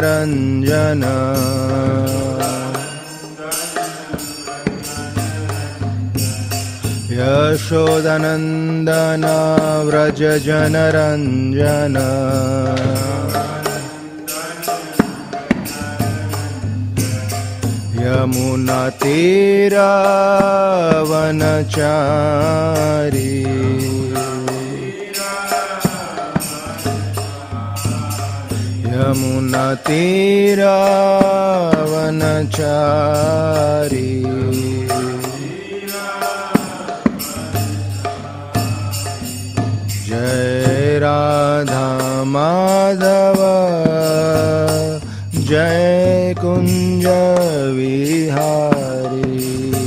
रंजन यशोदनंदन व्रज जन रंजन यमुना तीरावनचारी यमुना तीरावनचारी जय राधा माधव जय कुंज विहारी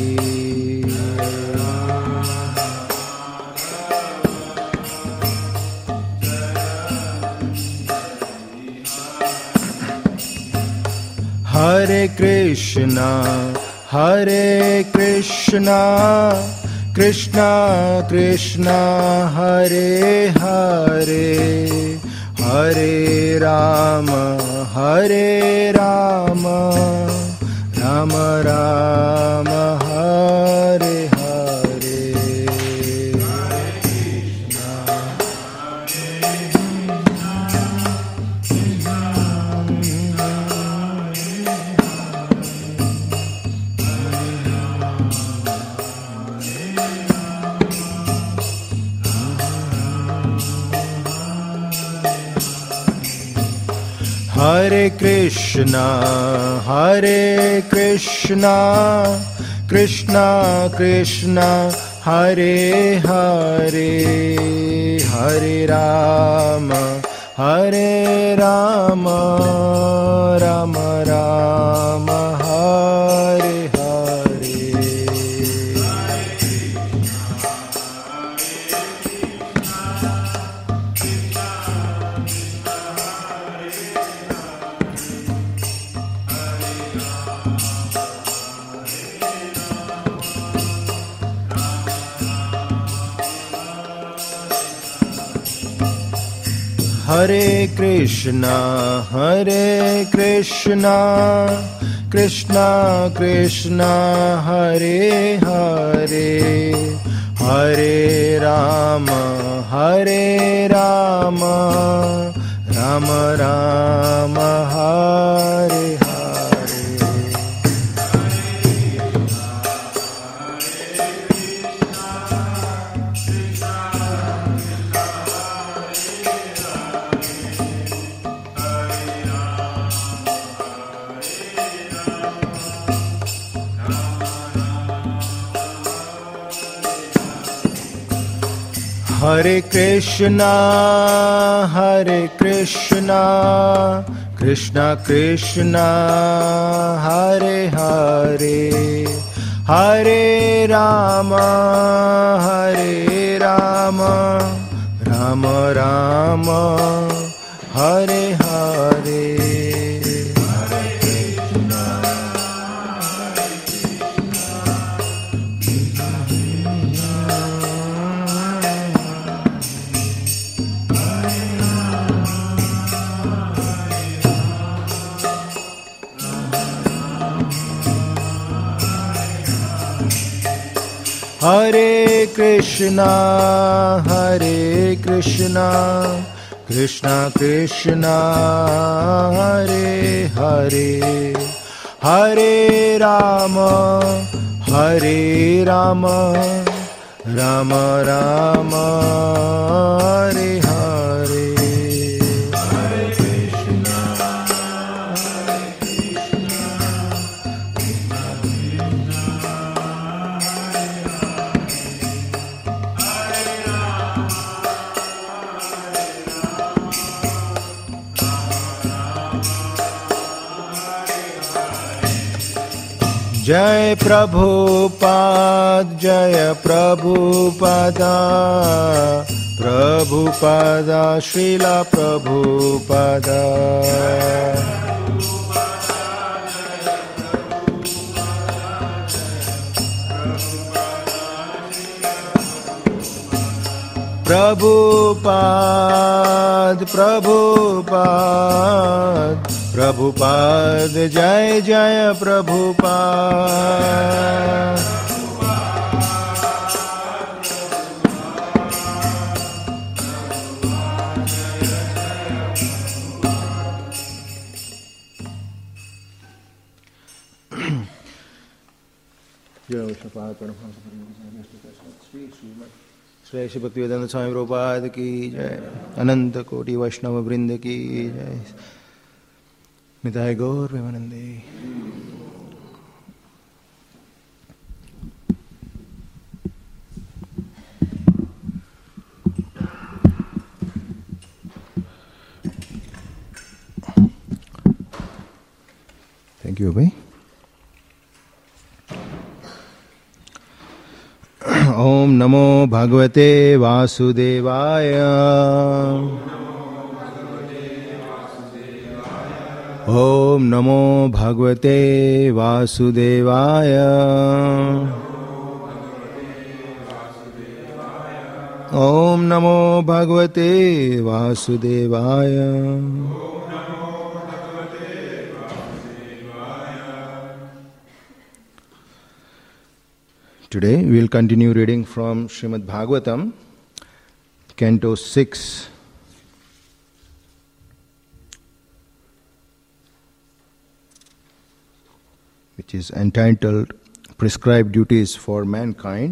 हरे कृष्णा कृष्णा कृष्णा हरे हरे हरे राम राम राम हरे हरे हरे कृष्णा कृष्णा कृष्णा हरे हरे हरे राम राम राम हरे हरे हरे कृष्णा कृष्णा कृष्णा हरे हरे हरे राम राम राम हरे हरे हरे कृष्णा कृष्णा कृष्णा हरे हरे हरे राम राम राम हरे हरे हरे कृष्णा कृष्णा कृष्णा हरे हरे हरे राम राम राम हरे हरे जय प्रभुपाद प्रभुपादा श्रीला प्रभुपादा प्रभुपाद प्रभुपाद जय जय प्रभुपाद। श्री श्री भक्तिवेदांत स्वामी प्रभुपाद की जय। अनंत कोटि वैष्णव वृंद की जय। निताय गौर प्रेमानंदे। थैंक यू भाई। ओम नमो भगवते वासुदेवाय। ओम नमो भगवते वासुदेवाय। ओम नमो भगवते वासुदेवाय। Today we will continue reading from Srimad Bhagavatam, Canto 6, which is entitled Prescribed Duties for Mankind.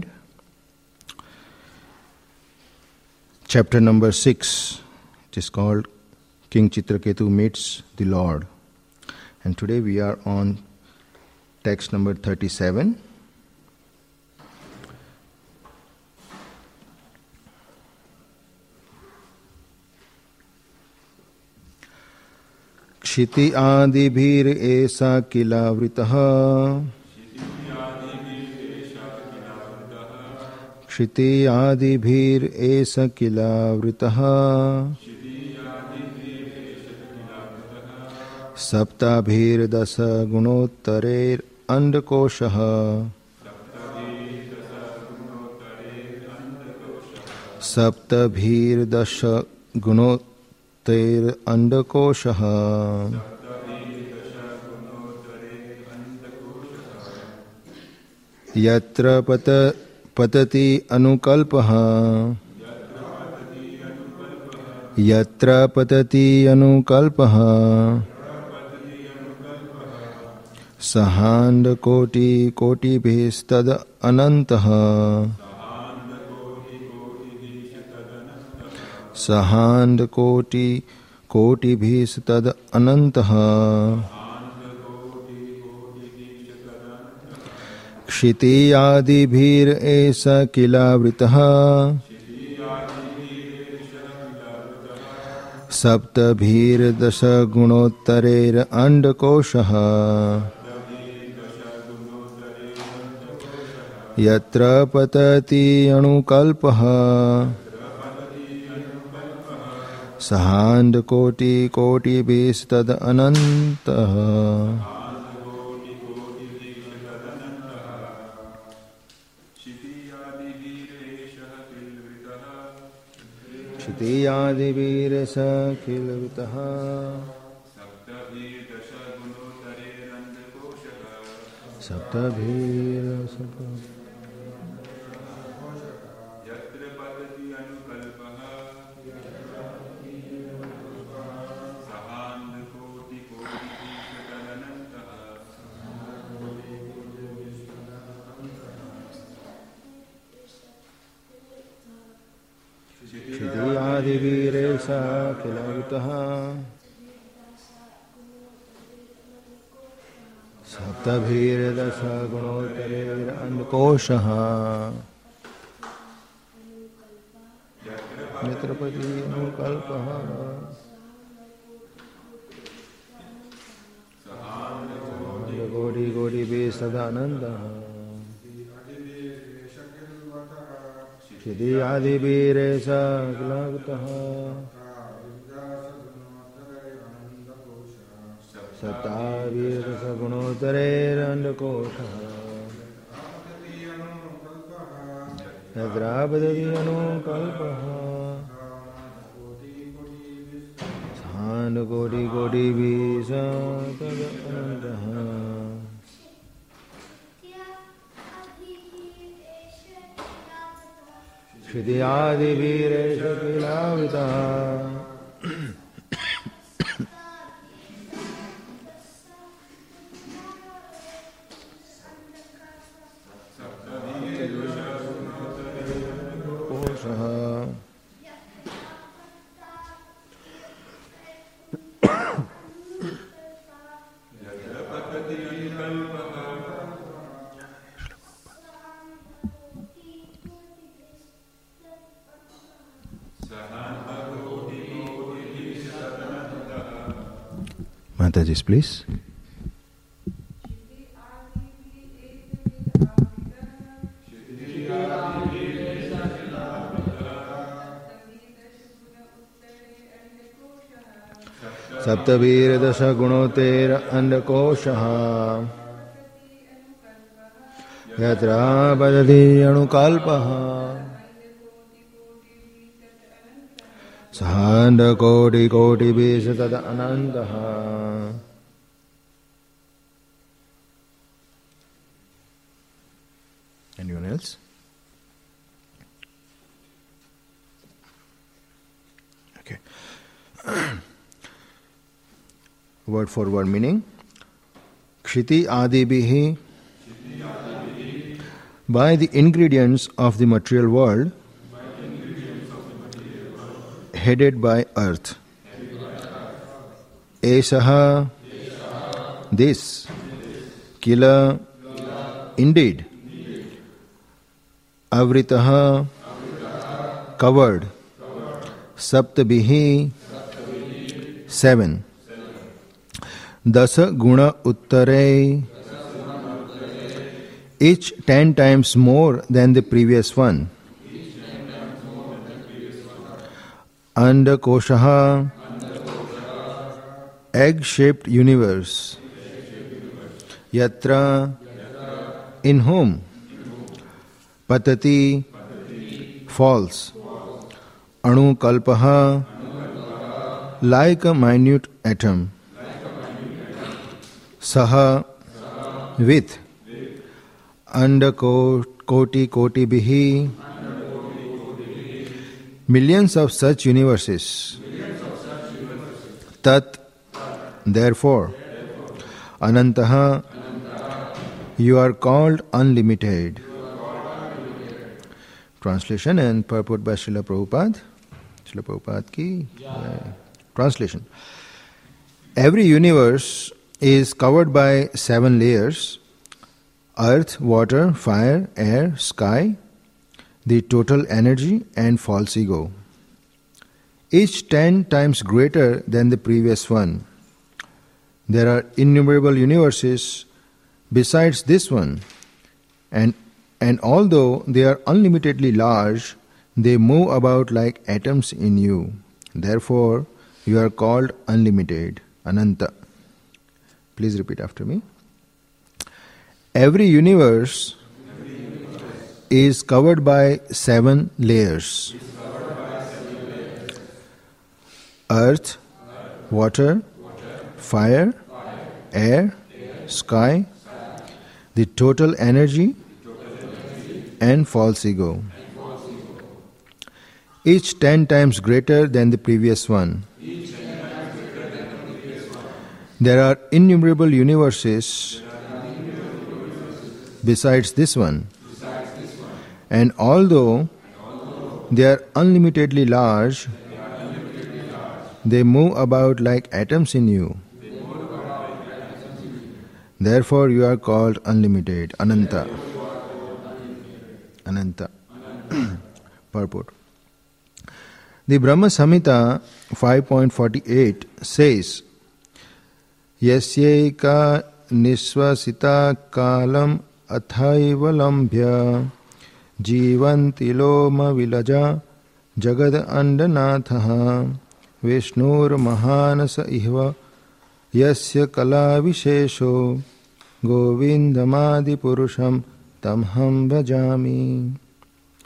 Chapter number 6, it is called King Chitraketu Meets the Lord. And today we are on text number 37. Kshitiz आदिभिर ऐसा किलावृतः। क्षिति आदिभिर ऐसा किलावृतः। सप्ताभिर्दश गुणोत्तरैर अंडकोशः। सप्तभिर्दश गुणोत्तरैर अंडकोशः। यत्र पतति अनुकल्पः। यत्र पतति अनुकल्पः। सहांडकोटि कोटिभिस्तद अनन्तः। सहांडकोटि कोटिभिस्तद अनन्तः। क्षिति आदिभिर ऐसा किलावृतः। सप्तभिर्दश गुणोत्तरैर अंडकोशः। यत्र पतति अनुकल्पः। सहांडकोटि कोटिभिस्तद अनन्तः। क्षिति आदिभिर ऐसा किलावृतः। सप्तभिर्दश क्षिति आदिभिर ऐसा किलावृतः। सप्तभिर्दश गुणोत्तरैर अंडकोशः। यत्र पतति अनुकल्पः। कोटि कोटिभिस्तद अनन्तः। क्षिति आदिभिर ऐसा किलावृतः। सप्ताभिर्दश गुणोत्तरैर अंडकोशः। यत्र पतति अनुकल्पः। Sahand Koti Koti Bisa Tadantaha Shruti Adi Viresha Kilavitaha Mataji, please. Saptavir Dasha Gunoter Andakoshaha Yatra Padati Anukalpaha Sahanda Koti Koti Visatata Anantaha. Anyone else? Okay. Word for word meaning. Kshiti Adibihi, by the ingredients of the material world, headed by earth. Esaha, this. Kila, indeed. Avritaha, covered. Saptabihi, 7. Dasa Guna Uttare, each 10 times more than the previous one. Andakoshaha, egg-shaped universe. Yatra, in whom. Patati, falls. Anukalpaha, like a minute atom. Saha, with. Andakoti Koti Bihi, millions of such universes. Tat, therefore. Anantaha, you are called unlimited. Translation and purport by Srila Prabhupada. Srila Prabhupada ki translation. Every universe is covered by 7 layers: earth, water, fire, air, sky, the total energy and false ego, each 10 times greater than the previous one. There are innumerable universes besides this one, and although they are unlimitedly large, they move about like atoms in you. Therefore, you are called unlimited, Ananta. Please repeat after me. Every universe is covered by 7 layers: earth, water, fire, air, sky, the total energy, and false ego, each 10 times greater than the previous one. There are innumerable universes besides this one, and although they are unlimitedly large, they move about like atoms in you. Therefore, you are called unlimited, Ananta. Ananta. Purport. The Brahma Samhita 5.48 says, Yasyeka nisvasita kalam athaivalambhya jivanti loma vilaja jagad andanathaha vishnur mahanasa ihva yasya kala vishesho govindamadi purusham tamham bhajami.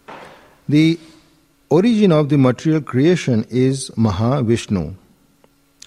The origin of the material creation is Mahavishnu.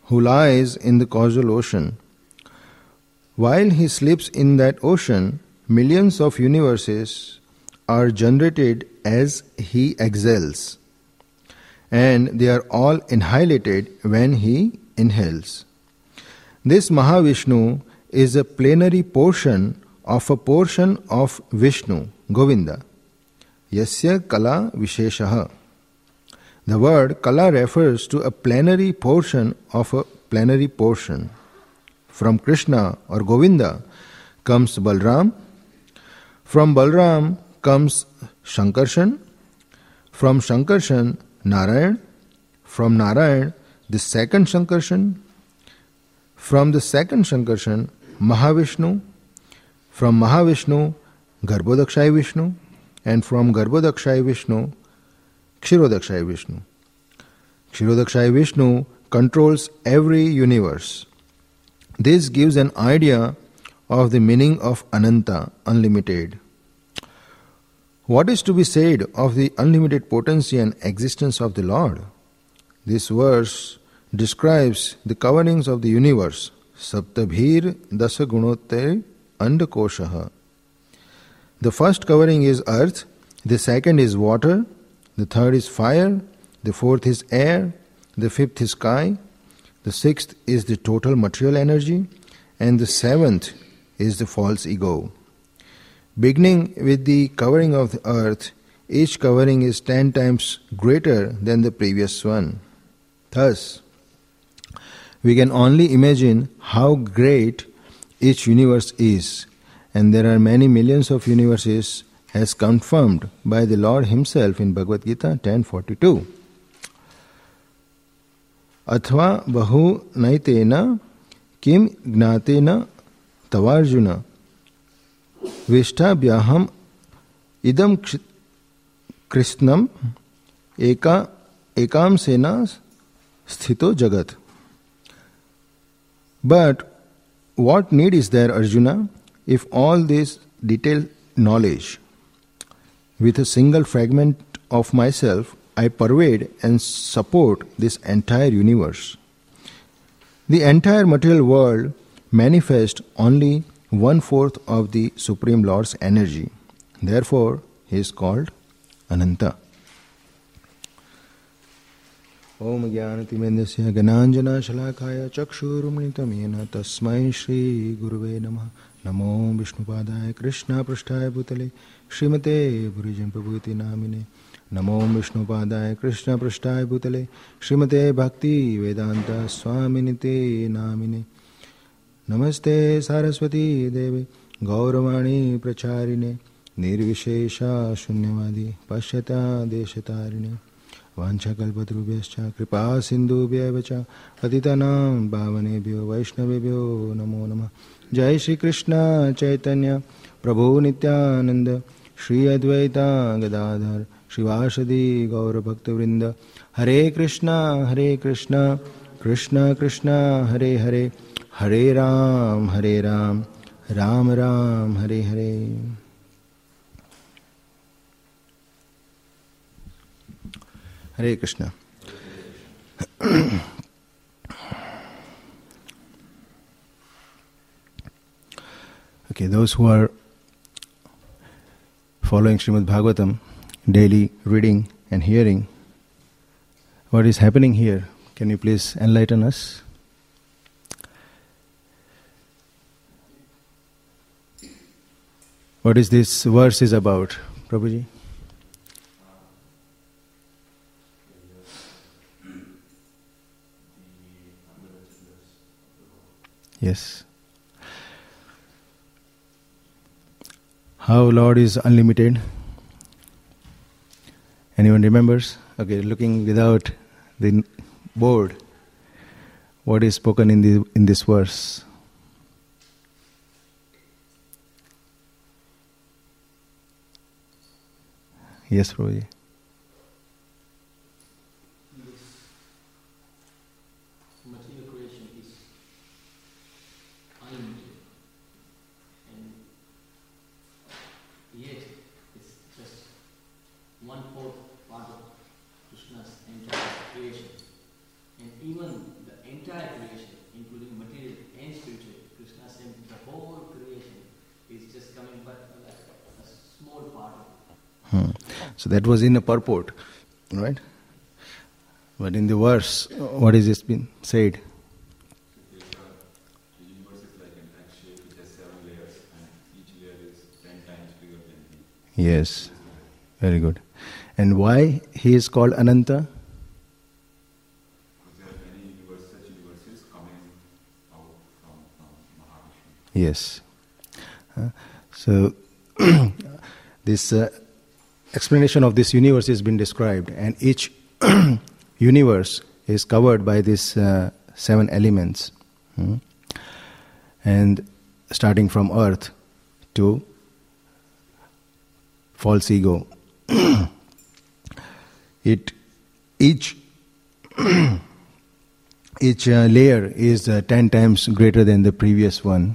who lies in the causal ocean. While he sleeps in that ocean, millions of universes are generated as he exhales, and they are all annihilated when he inhales. This Mahavishnu is a plenary portion of Vishnu, Govinda. Yasya Kala Visheshaha. The word Kala refers to a plenary portion of a plenary portion. From Krishna or Govinda comes Balram. From Balram comes Shankarshan. From Shankarshan, Narayan. From Narayan, the second Shankarshan. From the second Shankarshan, Mahavishnu. From Mahavishnu, Garbhodakshai Vishnu. And from Garbhodakshai Vishnu, Kshirodakshai Vishnu. Kshirodakshai Vishnu controls every universe. This gives an idea of the meaning of Ananta, unlimited. What is to be said of the unlimited potency and existence of the Lord? This verse describes the coverings of the universe. Saptabhir dasa gunotter andakoshaha. The first covering is earth, the second is water, the third is fire, the fourth is air, the fifth is sky, the sixth is the total material energy, and the seventh is the false ego. Beginning with the covering of the earth, each covering is 10 times greater than the previous one. Thus, we can only imagine how great each universe is, and there are many millions of universes as confirmed by the Lord Himself in Bhagavad Gita 10.42. Athva bahu naitena kim gnatena tavarjuna vishtabhyaham idam krishnam ekam sena sthito jagat. But what need is there, Arjuna, if all this detailed knowledge, with a single fragment of myself, I pervade and support this entire universe? The entire material world manifests only 1/4 of the Supreme Lord's energy. Therefore, He is called Ananta. Om Jnanatimendasya Gananjana Shalakaya Chakshurumnitamena Tasmai Shri Guruve Namah. Namo Vishnupadaya Krishna Prasthaya Bhutale Srimate Bhurijan Prabhuti Namine. Namo Vishnupadaya Krishna Prasthaya Bhutale Srimate Bhakti Vedanta Swaminite Namine. Namaste Saraswati Devi Gauravani Pracharine Nirvishesha Shunyavadi Pashyata Deshatarine Vanchakalpatrubhyascha Kripa Sindhubhya Patitanam Bhavanebhyo Vaishnavebhyo Namo Namah. Jai Shri Krishna Chaitanya Prabhu Nityananda Shri Advaita Gadadhar Shivashadi Gaura Bhakta Vrinda. Hare Krishna Krishna Krishna Hare Hare Hare Ram Ram Ram Hare Hare. Hare Krishna. Okay, those who are following Srimad Bhagavatam, daily reading and hearing, what is happening here? Can you please enlighten us? What is this verse is about, Prabhuji? Yes. How Lord is unlimited. Anyone remembers? Okay, looking without the board, what is spoken in this verse? Yes, Prabhuji. Material creation is unlimited, and yet it's just 1/4 part of Krishna's entire creation, and even the entire creation So that was in the purport, right? But in the verse, what is this been said? The universe is like an egg shape which has 7 layers, and each layer is 10 times bigger than the. Yes, very good. And why he is called Ananta? Because there are many such universes coming out from Mahavishnu. Yes. So this explanation of this universe has been described, and each universe is covered by these 7 elements. And starting from earth to false ego, each layer is 10 times greater than the previous one.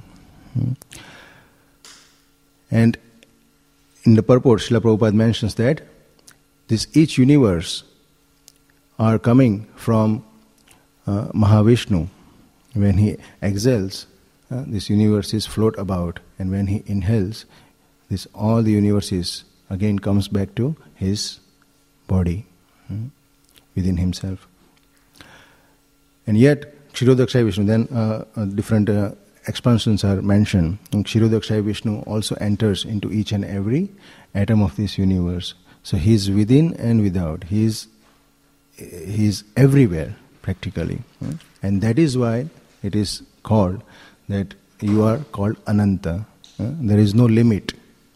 And in the purport, Srila Prabhupada mentions that each universe are coming from Mahavishnu. When he exhales, this universes float about, and when he inhales, all the universes again comes back to his body, within himself. And yet, Kshirodakshaya Vishnu, then different expansions are mentioned. And Kshirodakshaya Vishnu also enters into each and every atom of this universe. So he is within and without. He is everywhere, practically. And that is why it is called that you are called Ananta. There is no limit.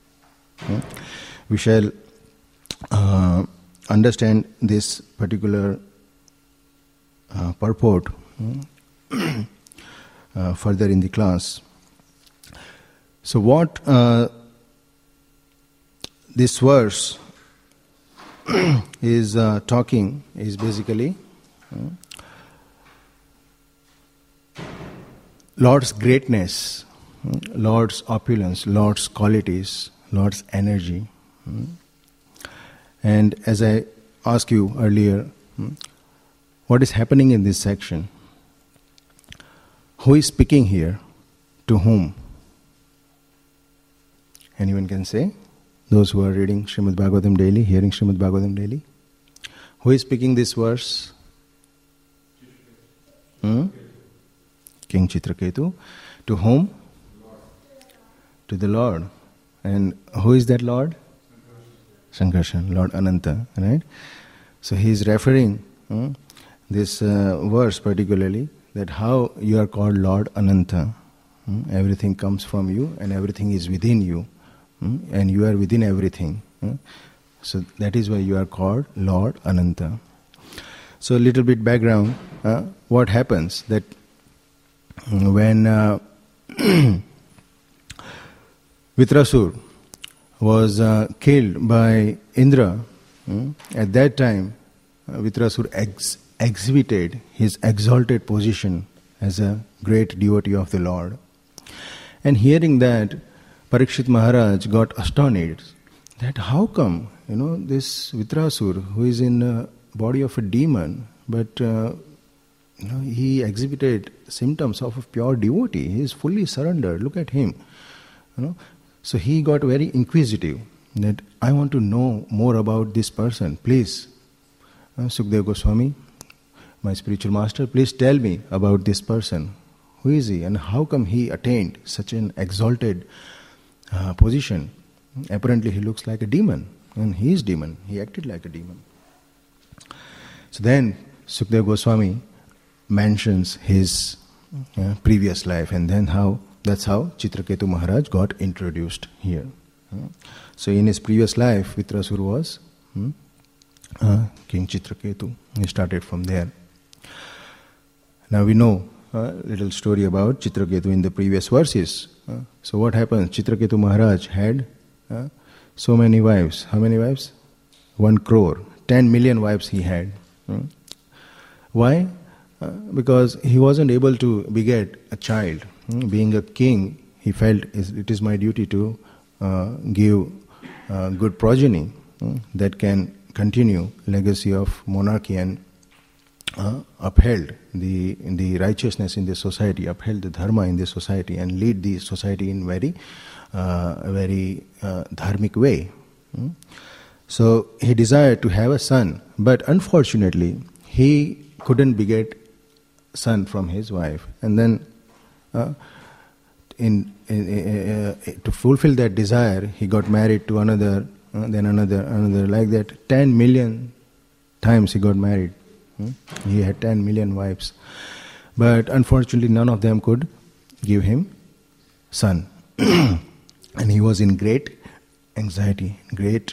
We shall understand this particular purport further in the class. So what this verse is talking is basically Lord's greatness, Lord's opulence, Lord's qualities, Lord's energy. And as I asked you earlier, what is happening in this section? Who is speaking here? To whom? Anyone can say? Those who are reading Srimad Bhagavatam daily, hearing Srimad Bhagavatam daily. Who is speaking this verse? King Chitraketu. To whom? To the Lord. And who is that Lord? Sankarshan, Lord Ananta, right? So he is referring this verse particularly, that how you are called Lord Ananta. Everything comes from you and everything is within you. And you are within everything. So that is why you are called Lord Ananta. So a little bit background. What happens that when Vitrasur was killed by Indra, at that time Vitrasur exhibited his exalted position as a great devotee of the Lord. And hearing that, Parikshit Maharaj got astonished that how come, this Vitrasur, who is in the body of a demon, but he exhibited symptoms of a pure devotee. He is fully surrendered. Look at him. So he got very inquisitive that I want to know more about this person. Please, Sukadeva Goswami, my spiritual master, please tell me about this person. Who is he and how come he attained such an exalted position? Apparently he looks like a demon, and he is demon. He acted like a demon. So then Sukadeva Goswami mentions his previous life, and then that's how Chitraketu Maharaj got introduced here. So in his previous life, Vitrasur was King Chitraketu. He started from there. Now we know a little story about Chitraketu in the previous verses. So what happens? Chitraketu Maharaj had so many wives. How many wives? 1 crore. 10 million wives he had. Why? Because he wasn't able to beget a child. Being a king, he felt it is my duty to give good progeny that can continue legacy of monarchy and upheld the righteousness in the society, upheld the dharma in the society, and lead the society in very dharmic way. So he desired to have a son, but unfortunately he couldn't beget son from his wife. And then to fulfill that desire, he got married to another, then another, like that. 10 million times he got married. He had 10 million wives. But unfortunately none of them could give him son. And he was in great anxiety, great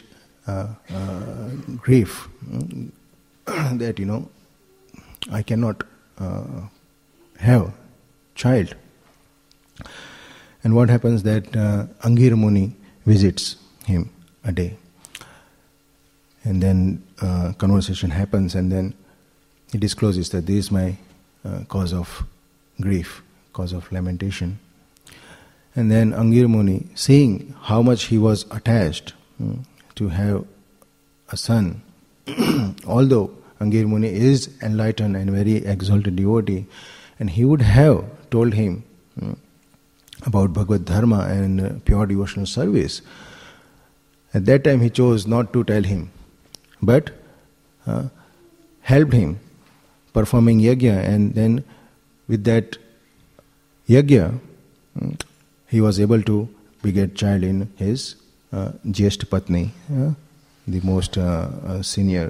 grief, that, I cannot have child. And what happens that Angira Muni visits him a day. And then conversation happens, and then he discloses that this is my cause of grief, cause of lamentation. And then Angira Muni, seeing how much he was attached to have a son, although Angira Muni is enlightened and very exalted devotee, and he would have told him about Bhagavad Dharma and pure devotional service. At that time he chose not to tell him, but helped him performing yajna, and then with that yajna he was able to beget child in his Jyeshtha Patni, the most senior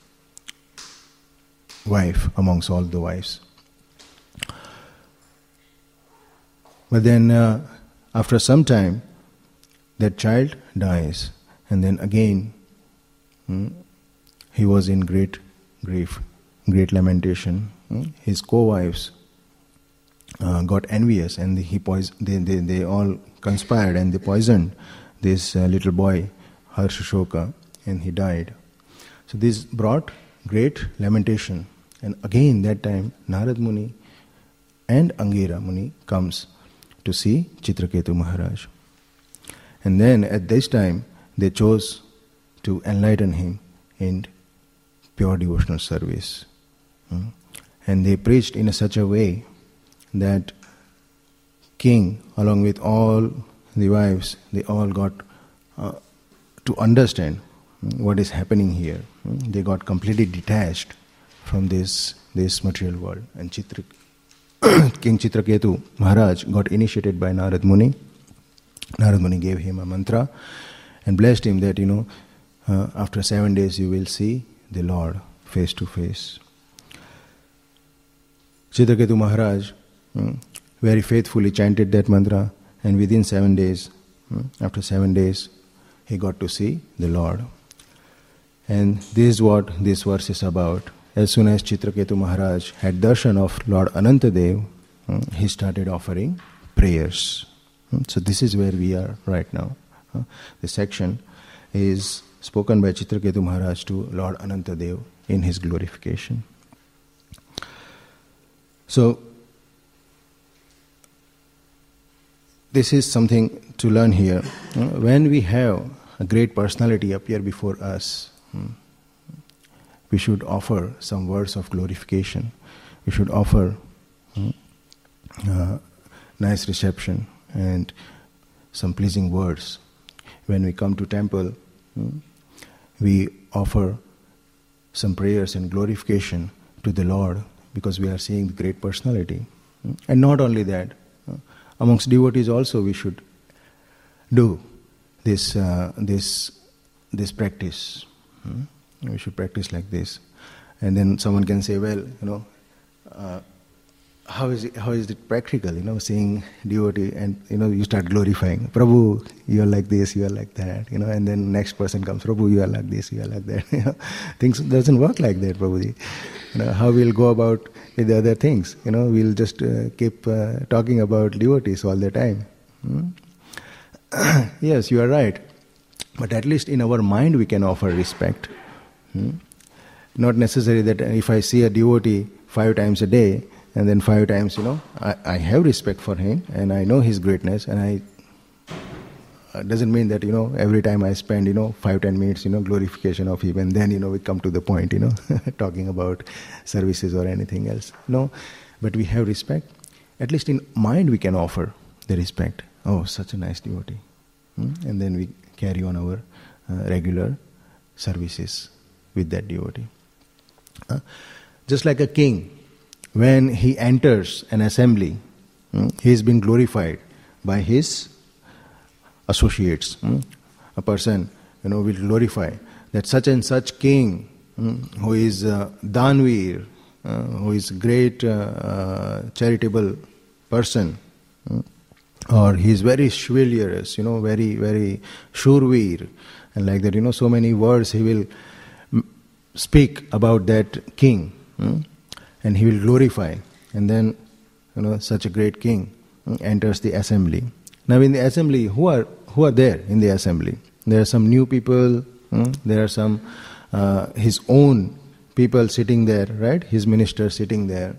wife amongst all the wives. But then after some time that child dies, and then again he was in great grief, great lamentation. His co-wives got envious, and they all conspired and they poisoned this little boy, Harshashoka, and he died. So this brought great lamentation. And again that time Narad Muni and Angira Muni comes to see Chitraketu Maharaj. And then at this time they chose to enlighten him in pure devotional service. And they preached in such a way that king, along with all the wives, they all got to understand what is happening here. They got completely detached from this material world. And King Chitraketu Maharaj got initiated by Narad Muni. Narad Muni gave him a mantra and blessed him that, after 7 days you will see the Lord face to face. Chitraketu Maharaj very faithfully chanted that mantra, and within 7 days, after 7 days, he got to see the Lord. And this is what this verse is about. As soon as Chitraketu Maharaj had darshan of Lord Anantadev, he started offering prayers. So this is where we are right now. This section is spoken by Chitraketu Maharaj to Lord Anantadev in his glorification. So this is something to learn here. When we have a great personality appear before us, we should offer some words of glorification. We should offer nice reception and some pleasing words. When we come to temple, we offer some prayers and glorification to the Lord, because we are seeing the great personality. And not only that, amongst devotees also we should do this practice. We should practice like this. And then someone can say, well, how is it practical? Seeing devotee and you start glorifying, Prabhu, you are like this, you are like that, and then next person comes, Prabhu, you are like this, you are like that. Things doesn't work like that, Prabhuji. How we'll go about with the other things? We'll just keep talking about devotees all the time. Yes, you are right. But at least in our mind we can offer respect. Not necessary that if I see a devotee 5 times a day, and then 5 times, I have respect for him and I know his greatness, and doesn't mean that, every time I spend, 5-10 minutes, glorification of him, and then, we come to the point, talking about services or anything else. No, but we have respect. At least in mind we can offer the respect. Oh, such a nice devotee. And then we carry on our regular services with that devotee. Just like a king, when he enters an assembly, he has been glorified by his associates. A person, will glorify that such and such king, who is Danveer, who is great charitable person, or he is very chivalrous, very, very shurveer, and like that, so many words he will speak about that king, and he will glorify. And then, such a great king enters the assembly. Now in the assembly, who are there in the assembly? There are some new people, there are some his own people sitting there, right? His ministers sitting there.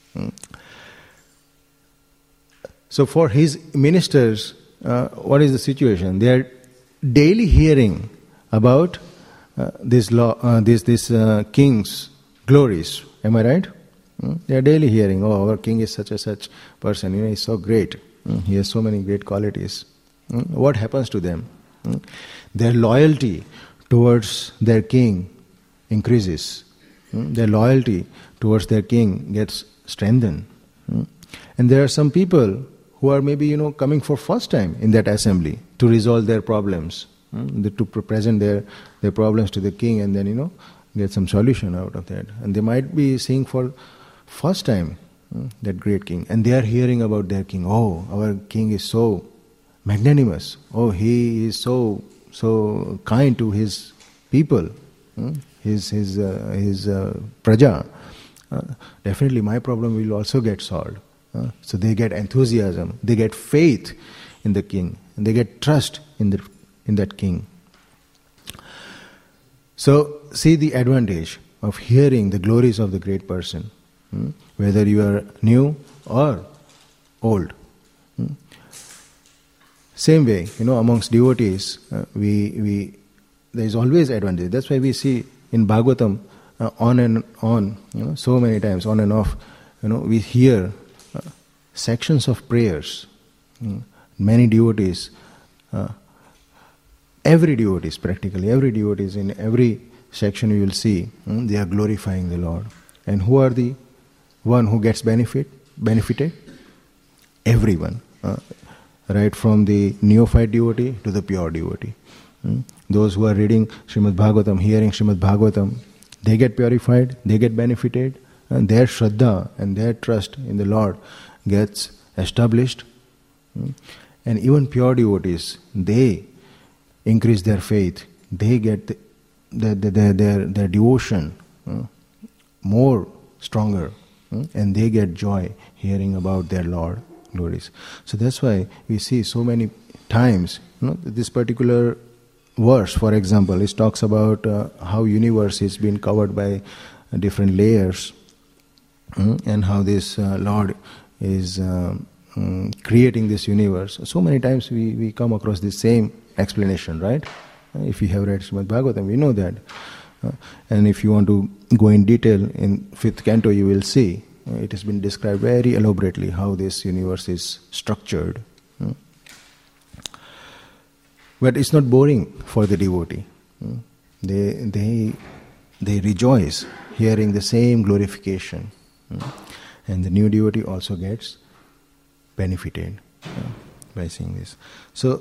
So for his ministers, what is the situation? They are daily hearing about this king's glories. Am I right? They are daily hearing, our king is such a such person, he is so great. He has so many great qualities. What happens to them? Their loyalty towards their king increases. Their loyalty towards their king gets strengthened. And there are some people who are maybe, coming for first time in that assembly to resolve their problems, to present their problems to the king, and then, get some solution out of that. And they might be seeing for first time that great king, and they are hearing about their king. Oh, our king is so magnanimous. Oh, he is so kind to his people, his praja. Definitely my problem will also get solved. So they get enthusiasm, they get faith in the king, and they get trust in that king. So see the advantage of hearing the glories of the great person, whether you are new or old. Same way, amongst devotees, there is always advantage. That's why we see in Bhagavatam on and on, so many times, on and off, we hear sections of prayers. Many devotees, practically every devotees in every section you will see, they are glorifying the Lord. And who are the one who gets benefited? Everyone. Right from the neophyte devotee to the pure devotee. Those who are reading Srimad Bhagavatam, hearing Srimad Bhagavatam, they get purified, they get benefited, and their shraddha and their trust in the Lord gets established. And even pure devotees, they increase their faith, they get their devotion more stronger, and they get joy hearing about their Lord glories. So that's why we see so many times, this particular verse, for example, it talks about how universe is being covered by different layers, and how this Lord is creating this universe. So many times we come across the same explanation, right? If you have read Srimad Bhagavatam, we know that. And if you want to go in detail in 5th canto, you will see it has been described very elaborately how this universe is structured. But it's not boring for the devotee. They rejoice hearing the same glorification. And the new devotee also gets benefited by seeing this. So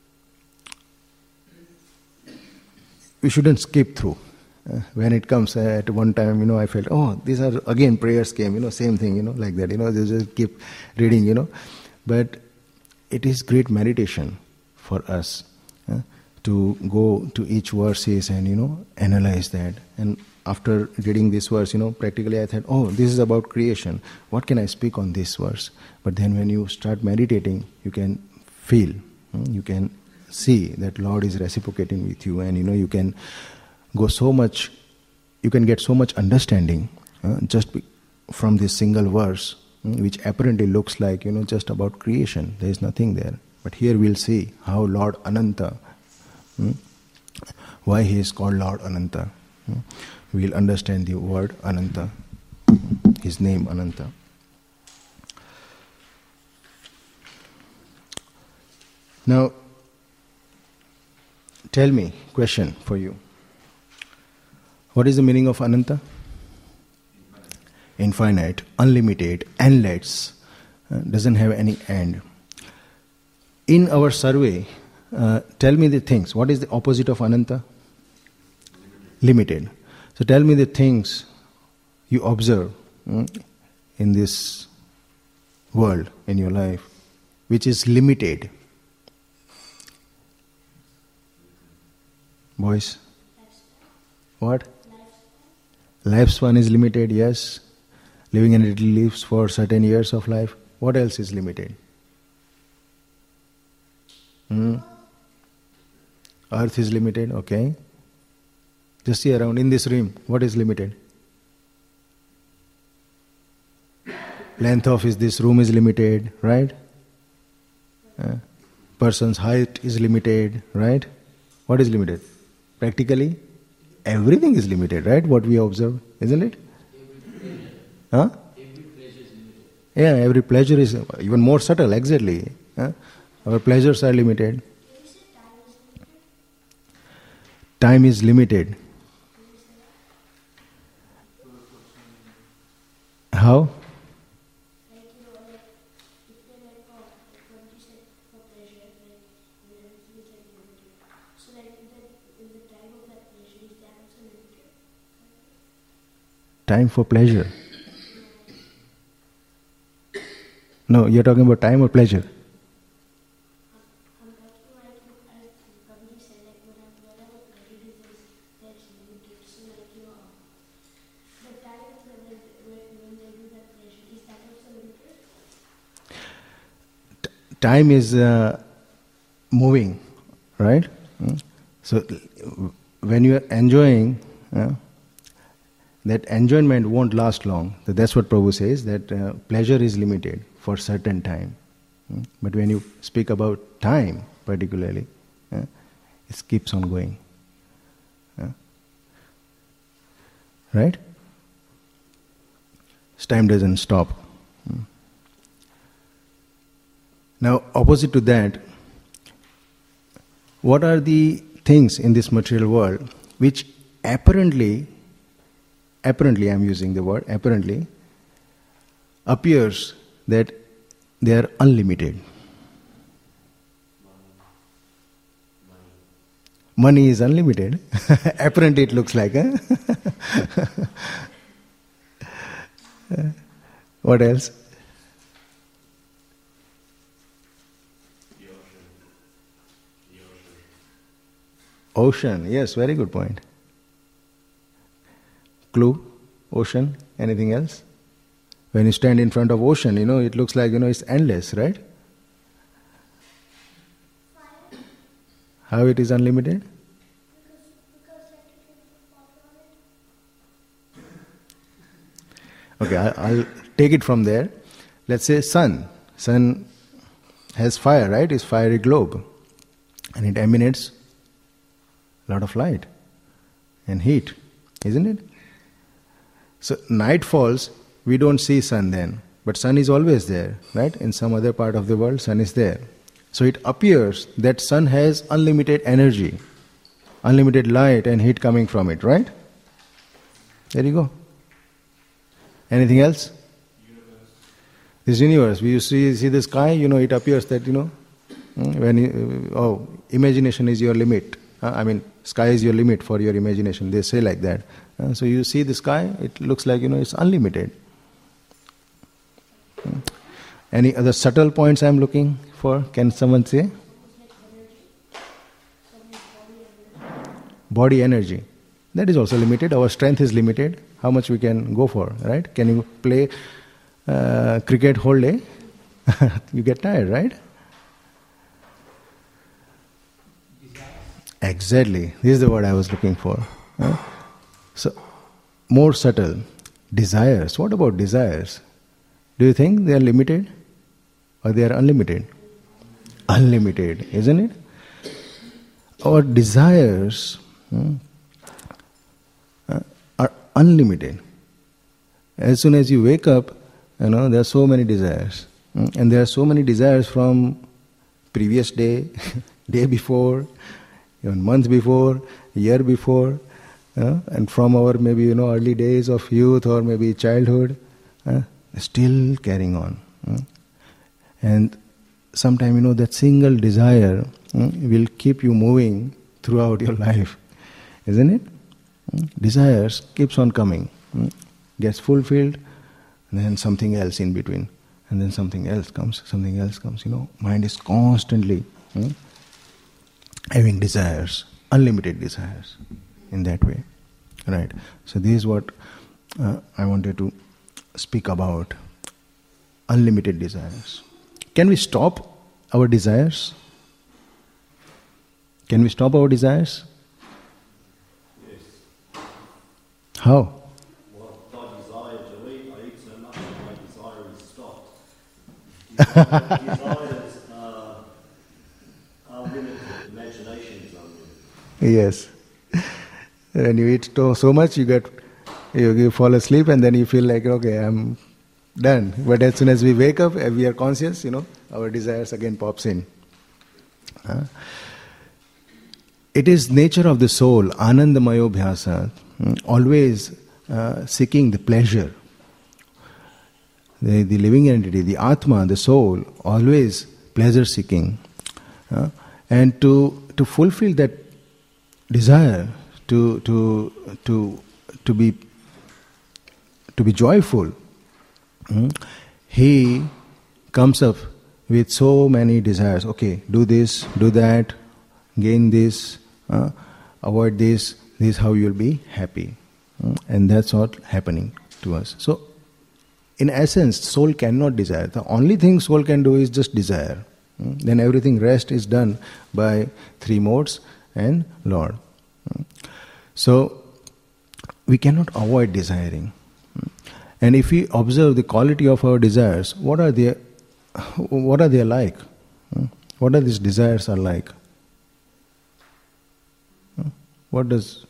we shouldn't skip through. When it comes at one time, I felt, these are again prayers came, same thing, like that, they just keep reading, But it is great meditation for us to go to each verses and, analyze that. And after reading this verse, practically I thought, this is about creation. What can I speak on this verse? But then when you start meditating, you can feel, you can see that Lord is reciprocating with you, and, you can go so much, you can get so much understanding just from this single verse, which apparently looks like, just about creation. There is nothing there. But here we'll see how Lord Ananta, why he is called Lord Ananta. We'll understand the word Ananta, his name Ananta. Now, tell me, question for you. What is the meaning of Ananta? Infinite, unlimited, endless, doesn't have any end. In our survey, tell me the things. What is the opposite of Ananta? Limited. So tell me the things you observe in this world, in your life, which is limited. Boys? What? Lifespan is limited, yes. Living in little lives for certain years of life. What else is limited? Earth is limited, okay. Just see around in this room, what is limited? Length of this room is limited, right? Person's height is limited, right? What is limited? Practically, everything is limited, right? What we observe, isn't it? Huh? Every pleasure is limited. Yeah, every pleasure is even more subtle, exactly. Our pleasures are limited. Time is limited. How? Time for pleasure. No, you're talking about time or pleasure? Time is moving, right? So when you are enjoying, that enjoyment won't last long. So that's what Prabhu says, that pleasure is limited for certain time. But when you speak about time particularly, it keeps on going. Right? Time doesn't stop. Now, opposite to that, what are the things in this material world which apparently I'm using the word apparently, appears that they are unlimited? Money is unlimited. Apparently it looks like, huh? What else? Ocean, yes, very good point. Clue, ocean, anything else? When you stand in front of ocean, it looks like, it's endless, right? How it is unlimited? Okay, I'll take it from there. Let's say sun. Sun has fire, right? It's fiery globe. And it emanates a lot of light and heat, isn't it? So night falls, we don't see sun then. But sun is always there, right? In some other part of the world, sun is there. So it appears that sun has unlimited energy, unlimited light and heat coming from it, right? There you go. Anything else? This universe, we see the sky, it appears that, when imagination is your limit. Sky is your limit for your imagination. They say like that. So you see the sky, it looks like, it's unlimited. Any other subtle points I'm looking for? Can someone say? Body energy. That is also limited. Our strength is limited. How much we can go for, right? Can you play cricket whole day? You get tired, right? Exactly. This is the word I was looking for. So, more subtle. Desires. What about desires? Do you think they are limited or they are unlimited? Unlimited, isn't it? Our desires are unlimited. As soon as you wake up, there are so many desires. And there are so many desires from previous day, day before, even month before, year before. and from our maybe early days of youth or maybe childhood, still carrying on. And sometime that single desire will keep you moving throughout your life, isn't it? Desires keeps on coming, gets fulfilled, and then something else in between, and then something else comes. Mind is constantly having desires, unlimited desires, in that way, right? So this is what I wanted to speak about: unlimited desires. Can we stop our desires? Can we stop our desires? Yes. How? Well, I desire to eat. I eat so much that my desire is stopped. Desires are limited. Imagination is unlimited. Yes. When you eat so much, you fall asleep, and then you feel like, okay, I'm done. But as soon as we wake up, we are conscious, our desires again pops in. It is nature of the soul, anandamayo bhyasa, always seeking the pleasure. The living entity, the Atma, the soul, always pleasure seeking. And to fulfill that desire, to be joyful, he comes up with so many desires. Okay, do this, do that, gain this, avoid this. This is how you'll be happy, and that's what happening to us. So, in essence, soul cannot desire. The only thing soul can do is just desire. Then everything rest is done by three modes and Lord. So, we cannot avoid desiring. And if we observe the quality of our desires, what are they like? What are these desires are like? What does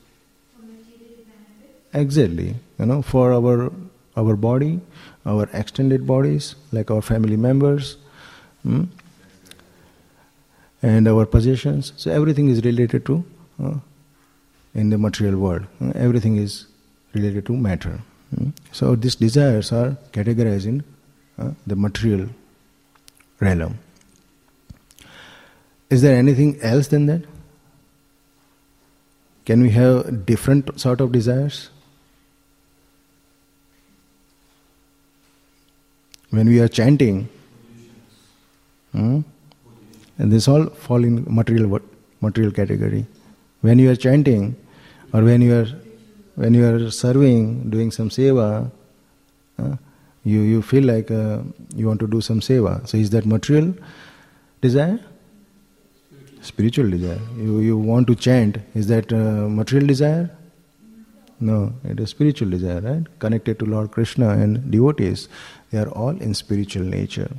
exactly, for our body, our extended bodies, like our family members, and our possessions. So everything is related to in the material world. Everything is related to matter. So these desires are categorized in the material realm. Is there anything else than that? Can we have different sort of desires? When we are chanting, and this all fall in material category. When you are chanting, or when you are serving, doing some seva, you feel like you want to do some seva. So is that material desire? Spiritual desire. You want to chant. Is that material desire? No, it is spiritual desire, right? Connected to Lord Krishna and devotees. They are all in spiritual nature.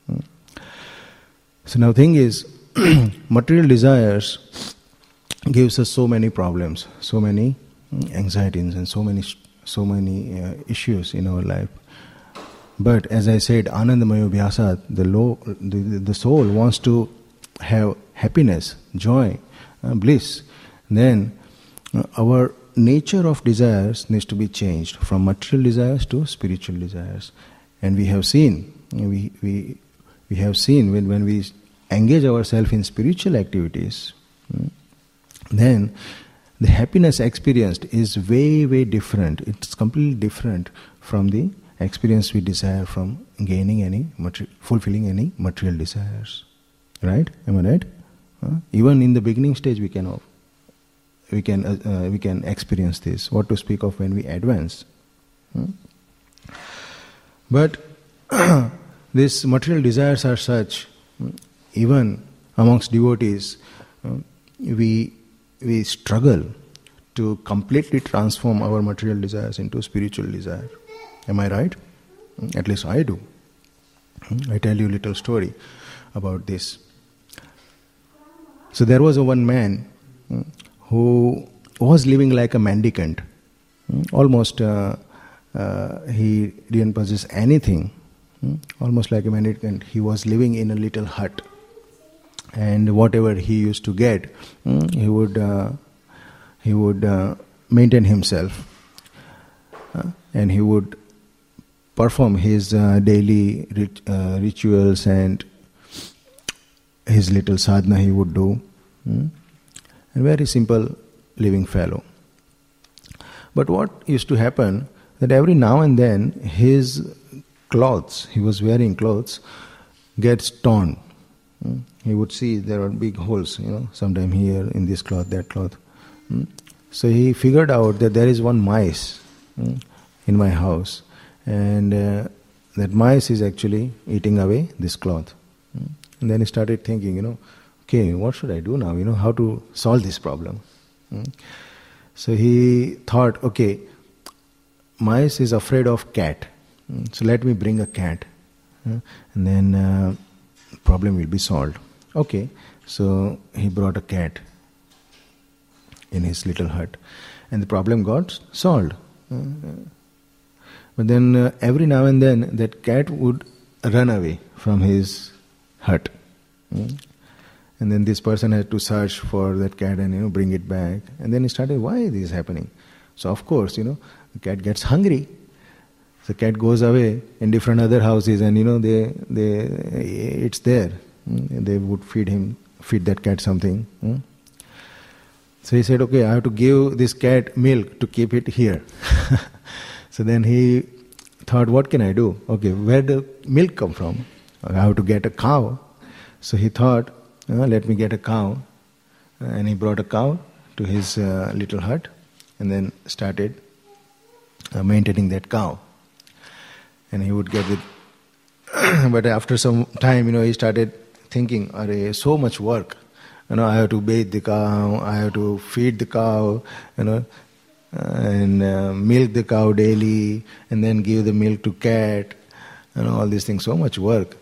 So now thing is, material desires gives us so many problems, so many anxieties and so many issues in our life. But as I said, Anandamayo Vyasat, the soul wants to have happiness, joy, bliss. Then our nature of desires needs to be changed from material desires to spiritual desires. And we have seen, we have seen when we engage ourselves in spiritual activities, then the happiness experienced is way, way different. It's completely different from the experience we desire from fulfilling any material desires. Right? Am I right? Even in the beginning stage, we can experience this. What to speak of when we advance? But these material desires are such. Even amongst devotees, we struggle to completely transform our material desires into spiritual desire. Am I right? At least I do. I tell you a little story about this. So there was one man who was living like a mendicant. Almost he didn't possess anything. Almost like a mendicant. He was living in a little hut. And whatever he used to get, he would maintain himself. And he would perform his daily rituals and his little sadhana he would do. And very simple living fellow. But what used to happen, that every now and then his clothes, he was wearing clothes, gets torn. He would see there are big holes, sometime here in this cloth, that cloth. So he figured out that there is one mice in my house, and that mice is actually eating away this cloth. And then he started thinking, okay, what should I do now? How to solve this problem? So he thought, okay, mice is afraid of cat, so let me bring a cat, and then problem will be solved. Okay, so he brought a cat in his little hut, and the problem got solved. But then every now and then that cat would run away from his hut. And then this person had to search for that cat and bring it back. And then he started, why is this happening? So of course, the cat gets hungry. The cat goes away in different other houses, and it's there. They would feed that cat something. So he said, okay, I have to give this cat milk to keep it here. So then he thought, what can I do? Okay, where the milk come from? I have to get a cow. So he thought, let me get a cow. And he brought a cow to his little hut and then started maintaining that cow. And he would get it. But after some time, he started thinking, so much work. I have to bathe the cow, I have to feed the cow, and milk the cow daily, and then give the milk to cat, all these things, so much work.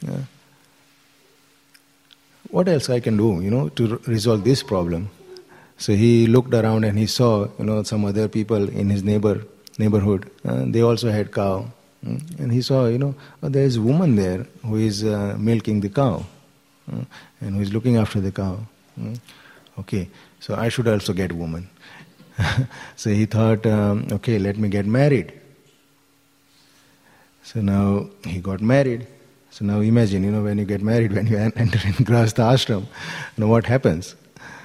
What else I can do, to resolve this problem? So he looked around and he saw, some other people in his neighborhood. They also had cow. And he saw, there is a woman there who is milking the cow, and who is looking after the cow. Okay, so I should also get a woman. So he thought, okay, let me get married. So now he got married. So now imagine, when you get married, when you enter in Grahastha ashram, what happens?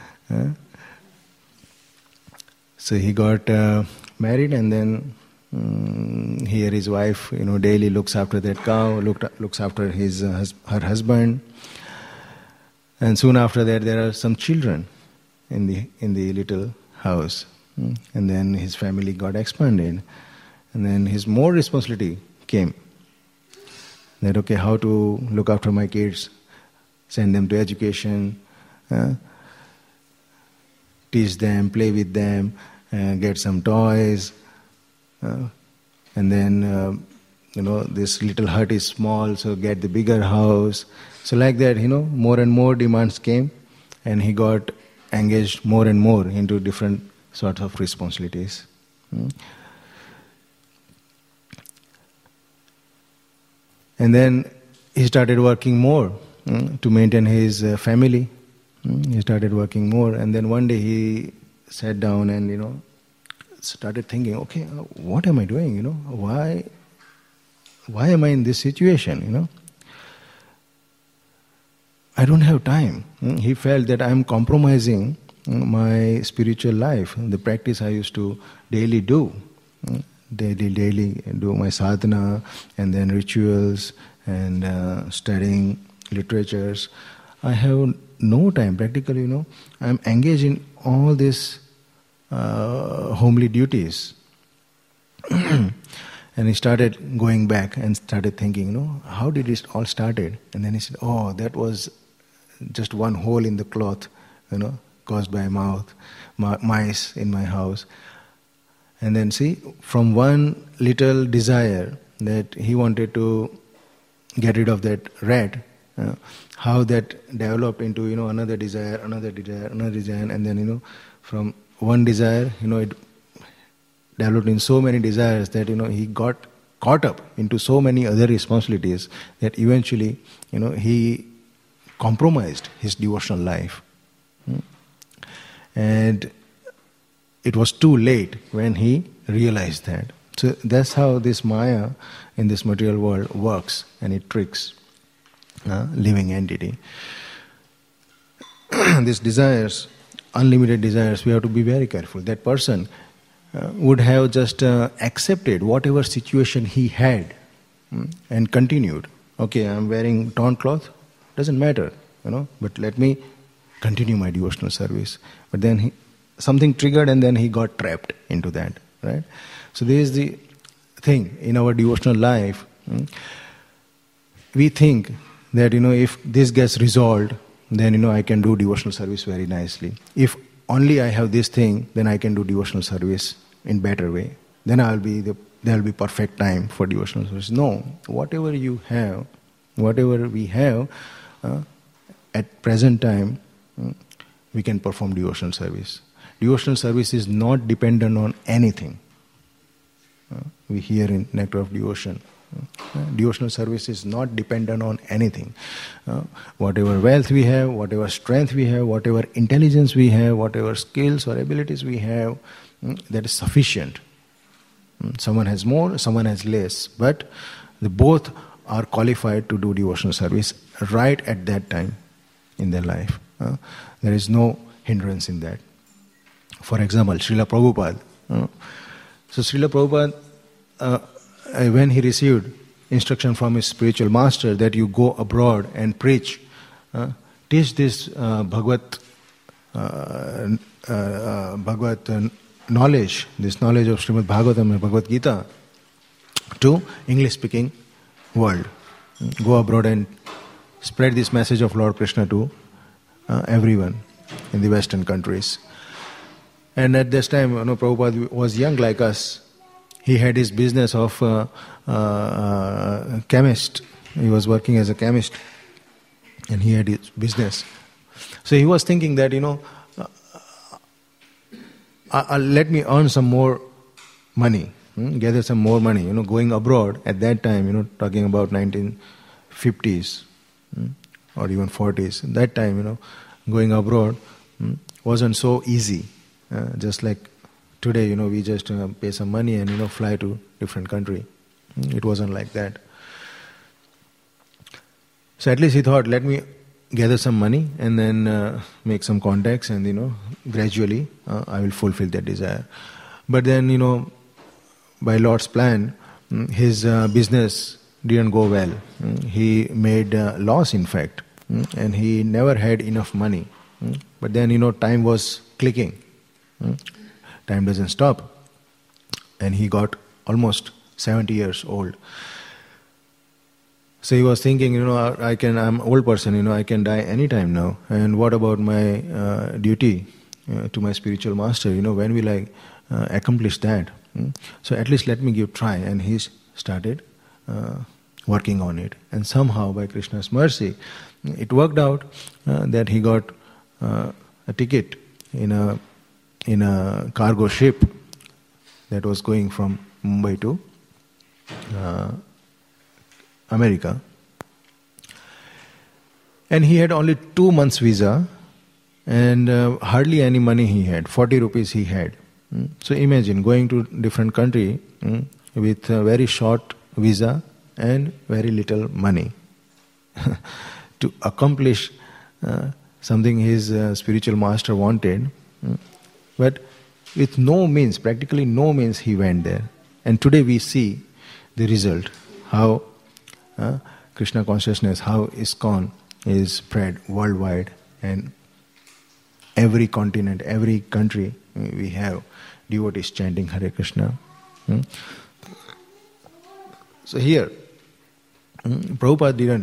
So he got married, and then here his wife, daily looks after that cow, looks after her husband, and soon after that there are some children in the little house, and then his family got expanded, and then his more responsibility came. That okay, how to look after my kids, send them to education, teach them, play with them, get some toys. And then, this little hut is small, so get the bigger house. So like that, more and more demands came, and he got engaged more and more into different sorts of responsibilities. And then he started working more to maintain his family. He started working more, and then one day he sat down and, started thinking, okay, what am I doing, why am I in this situation, I don't have time. He felt that I am compromising my spiritual life, the practice I used to daily do, daily do my sadhana, and then rituals, and studying literatures. I have no time, practically, I am engaged in all these homely duties. And he started going back and started thinking, how did it all started? And then he said, oh, that was just one hole in the cloth, caused by mice in my house. And then see, from one little desire that he wanted to get rid of that rat, how that developed into, another desire, and then, from one desire, it developed in so many desires that, he got caught up into so many other responsibilities that eventually, he compromised his devotional life. And it was too late when he realized that. So that's how this Maya in this material world works, and it tricks living entity. These desires, unlimited desires, we have to be very careful. That person would have just accepted whatever situation he had and continued. Okay, I'm wearing torn cloth, doesn't matter, but let me continue my devotional service. But then something triggered and then he got trapped into that, right? So this is the thing in our devotional life. We think that, if this gets resolved, then, I can do devotional service very nicely. If only I have this thing, then I can do devotional service in better way. Then there will be perfect time for devotional service. No, whatever you have, whatever we have, at present time, we can perform devotional service. Devotional service is not dependent on anything. We hear in Nectar of Devotion. Devotional service is not dependent on anything. Whatever wealth we have, whatever strength we have, whatever intelligence we have, whatever skills or abilities we have, that is sufficient. Someone has more, someone has less, but both are qualified to do devotional service right at that time in their life. There is no hindrance in that. For example, Srila Prabhupada. So Srila Prabhupada, when he received instruction from his spiritual master that you go abroad and preach, teach this Bhagavad knowledge, this knowledge of Srimad Bhagavatam and Bhagavad Gita to English-speaking world. Go abroad and spread this message of Lord Krishna to everyone in the Western countries. And at this time, Prabhupada was young like us. He had his business of chemist. He was working as a chemist, and he had his business. So he was thinking that, let me earn some more money, gather some more money. Going abroad at that time, talking about 1950s or even 40s. At that time, going abroad wasn't so easy. Just like today, we just pay some money and, fly to different country. It wasn't like that. So at least he thought, let me gather some money and then make some contacts and, gradually I will fulfill that desire. But then, by Lord's plan, his business didn't go well. He made loss, in fact, and he never had enough money. But then, time was clicking. Time doesn't stop. And he got almost 70 years old. So he was thinking, I'm an old person, I can die anytime now. And what about my duty to my spiritual master? When will I accomplish that? So at least let me give try. And he started working on it. And somehow, by Krishna's mercy, it worked out that he got a ticket in a cargo ship that was going from Mumbai to America. And he had only 2 months visa and hardly any money he had, 40 rupees he had. So imagine going to different country with a very short visa and very little money to accomplish something his spiritual master wanted. But with no means, practically no means, he went there. And today we see the result, how Krishna consciousness, how ISKCON is spread worldwide, and every continent, every country we have devotees chanting Hare Krishna. So here, Prabhupada didn't,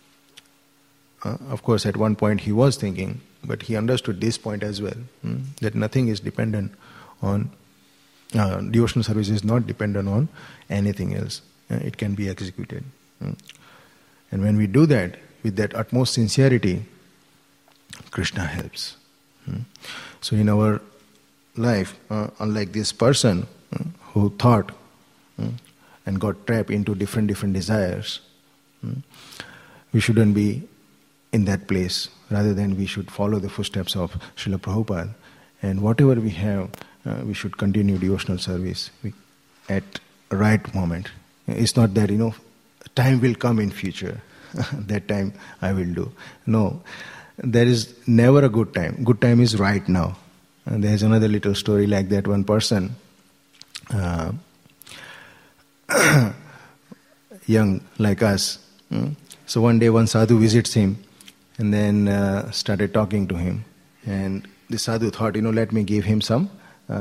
of course at one point he was thinking, but he understood this point as well, that nothing is dependent on, devotional service is not dependent on anything else. It can be executed. And when we do that with that utmost sincerity, Krishna helps. So in our life, unlike this person who thought and got trapped into different desires, we shouldn't be in that place. Rather than we should follow the footsteps of Srila Prabhupada, and whatever we have, we should continue devotional service at right moment. It's not that, time will come in future. That time I will do. No, there is never a good time. Good time is right now. And there's another little story like that. One person, young like us. So one day one sadhu visits him and then started talking to him. And the sadhu thought, let me give him some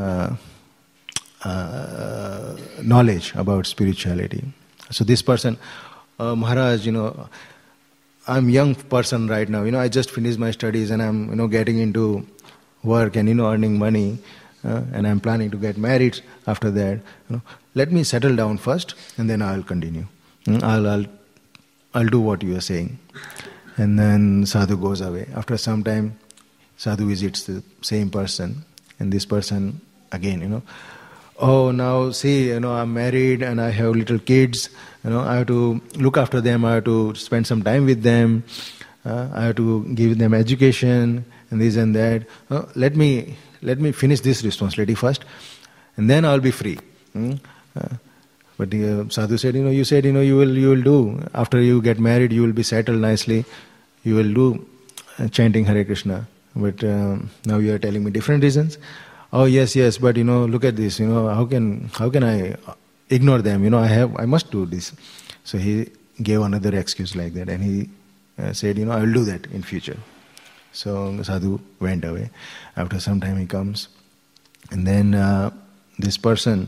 knowledge about spirituality. So this person, Maharaj, I'm a young person right now. I just finished my studies and I'm, getting into work and, earning money. And I'm planning to get married after that. Let me settle down first and then I'll continue. I'll do what you are saying. And then sadhu goes away. After some time, sadhu visits the same person. And this person again, oh, now see, I'm married and I have little kids. I have to look after them. I have to spend some time with them. I have to give them education and this and that. Let me finish this responsibility first, and then I'll be free. But the sadhu said, you said, you will do. After you get married, you will be settled nicely. You will do chanting Hare Krishna. But now you are telling me different reasons. Oh yes, but look at this. How can I ignore them? I must do this. So he gave another excuse like that, and he said, I will do that in future. So the sadhu went away. After some time he comes, and then this person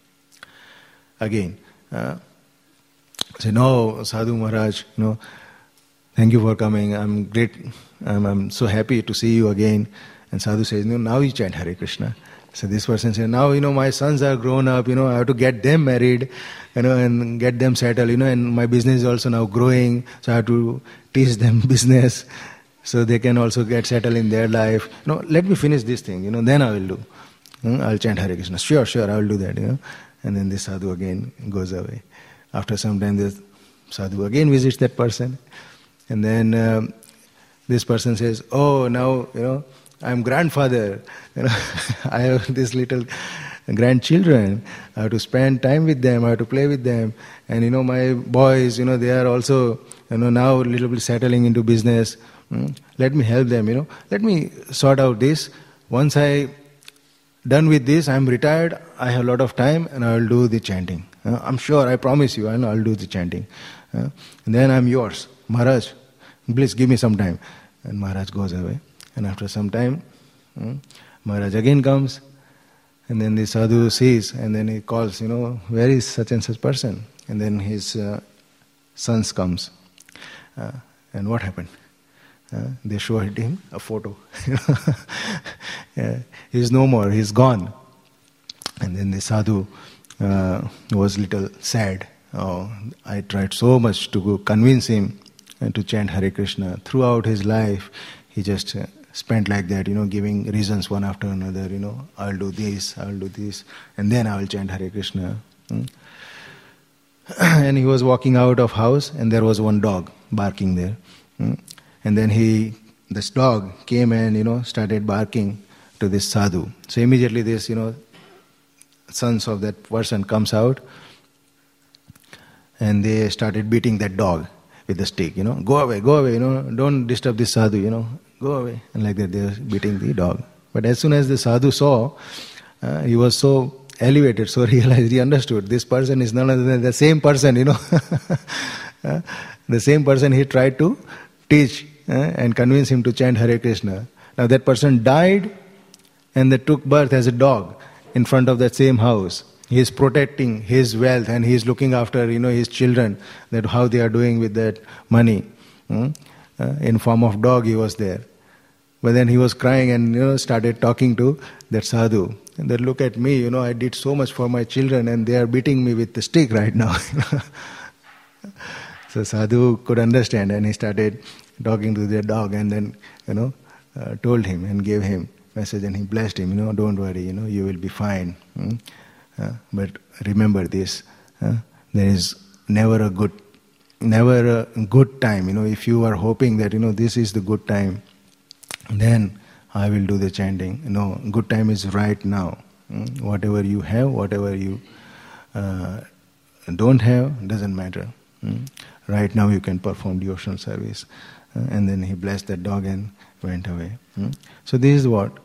again said, "No, Sadhu Maharaj, thank you for coming. I'm great. I'm so happy to see you again." And sadhu says, "Now you chant Hare Krishna." So this person said, "Now my sons are grown up. I have to get them married, and get them settled. And my business is also now growing, so I have to teach them business." So they can also get settled in their life. Let me finish this thing, then I will do. I'll chant Hare Krishna. Sure, I will do that, And then the sadhu again goes away. After some time, the sadhu again visits that person. And then this person says, "Oh, now, I'm grandfather. I have this little grandchildren. I have to spend time with them. I have to play with them. And, my boys, they are also, now a little bit settling into business. Let me help them, Let me sort out this. Once I done with this, I'm retired. I have a lot of time and I will do the chanting. I'm sure, I promise you, I'll do the chanting. And then I'm yours. Maharaj, please give me some time." And Maharaj goes away. And after some time, Maharaj again comes. And then the sadhu sees and then he calls, where is such and such person? And then his sons comes. And what happened? They showed him a photo. He's no more, he's gone. And then the sadhu was little sad. Oh, I tried so much to convince him to chant Hare Krishna. Throughout his life, he just spent like that, giving reasons one after another. I'll do this, and then I will chant Hare Krishna. And he was walking out of house, and there was one dog barking there. And then this dog came and, started barking to this sadhu. So immediately this, sons of that person comes out and they started beating that dog with the stick, Go away, don't disturb this sadhu, go away. And like that they were beating the dog. But as soon as the sadhu saw, he was so elevated, so realized, he understood, this person is none other than the same person, the same person he tried to teach and convince him to chant Hare Krishna. Now that person died and they took birth as a dog in front of that same house. He is protecting his wealth and he is looking after, his children, that how they are doing with that money. In form of dog he was there. But then he was crying and, started talking to that sadhu. And then, look at me, I did so much for my children and they are beating me with the stick right now. So sadhu could understand and he started talking to the dog and then, told him and gave him message and he blessed him, don't worry, you will be fine. But remember this, there is never a good time. If you are hoping that, this is the good time, then I will do the chanting. No, good time is right now. Whatever you have, whatever you don't have, doesn't matter. Right now you can perform devotional service. And then he blessed that dog and went away. So this is what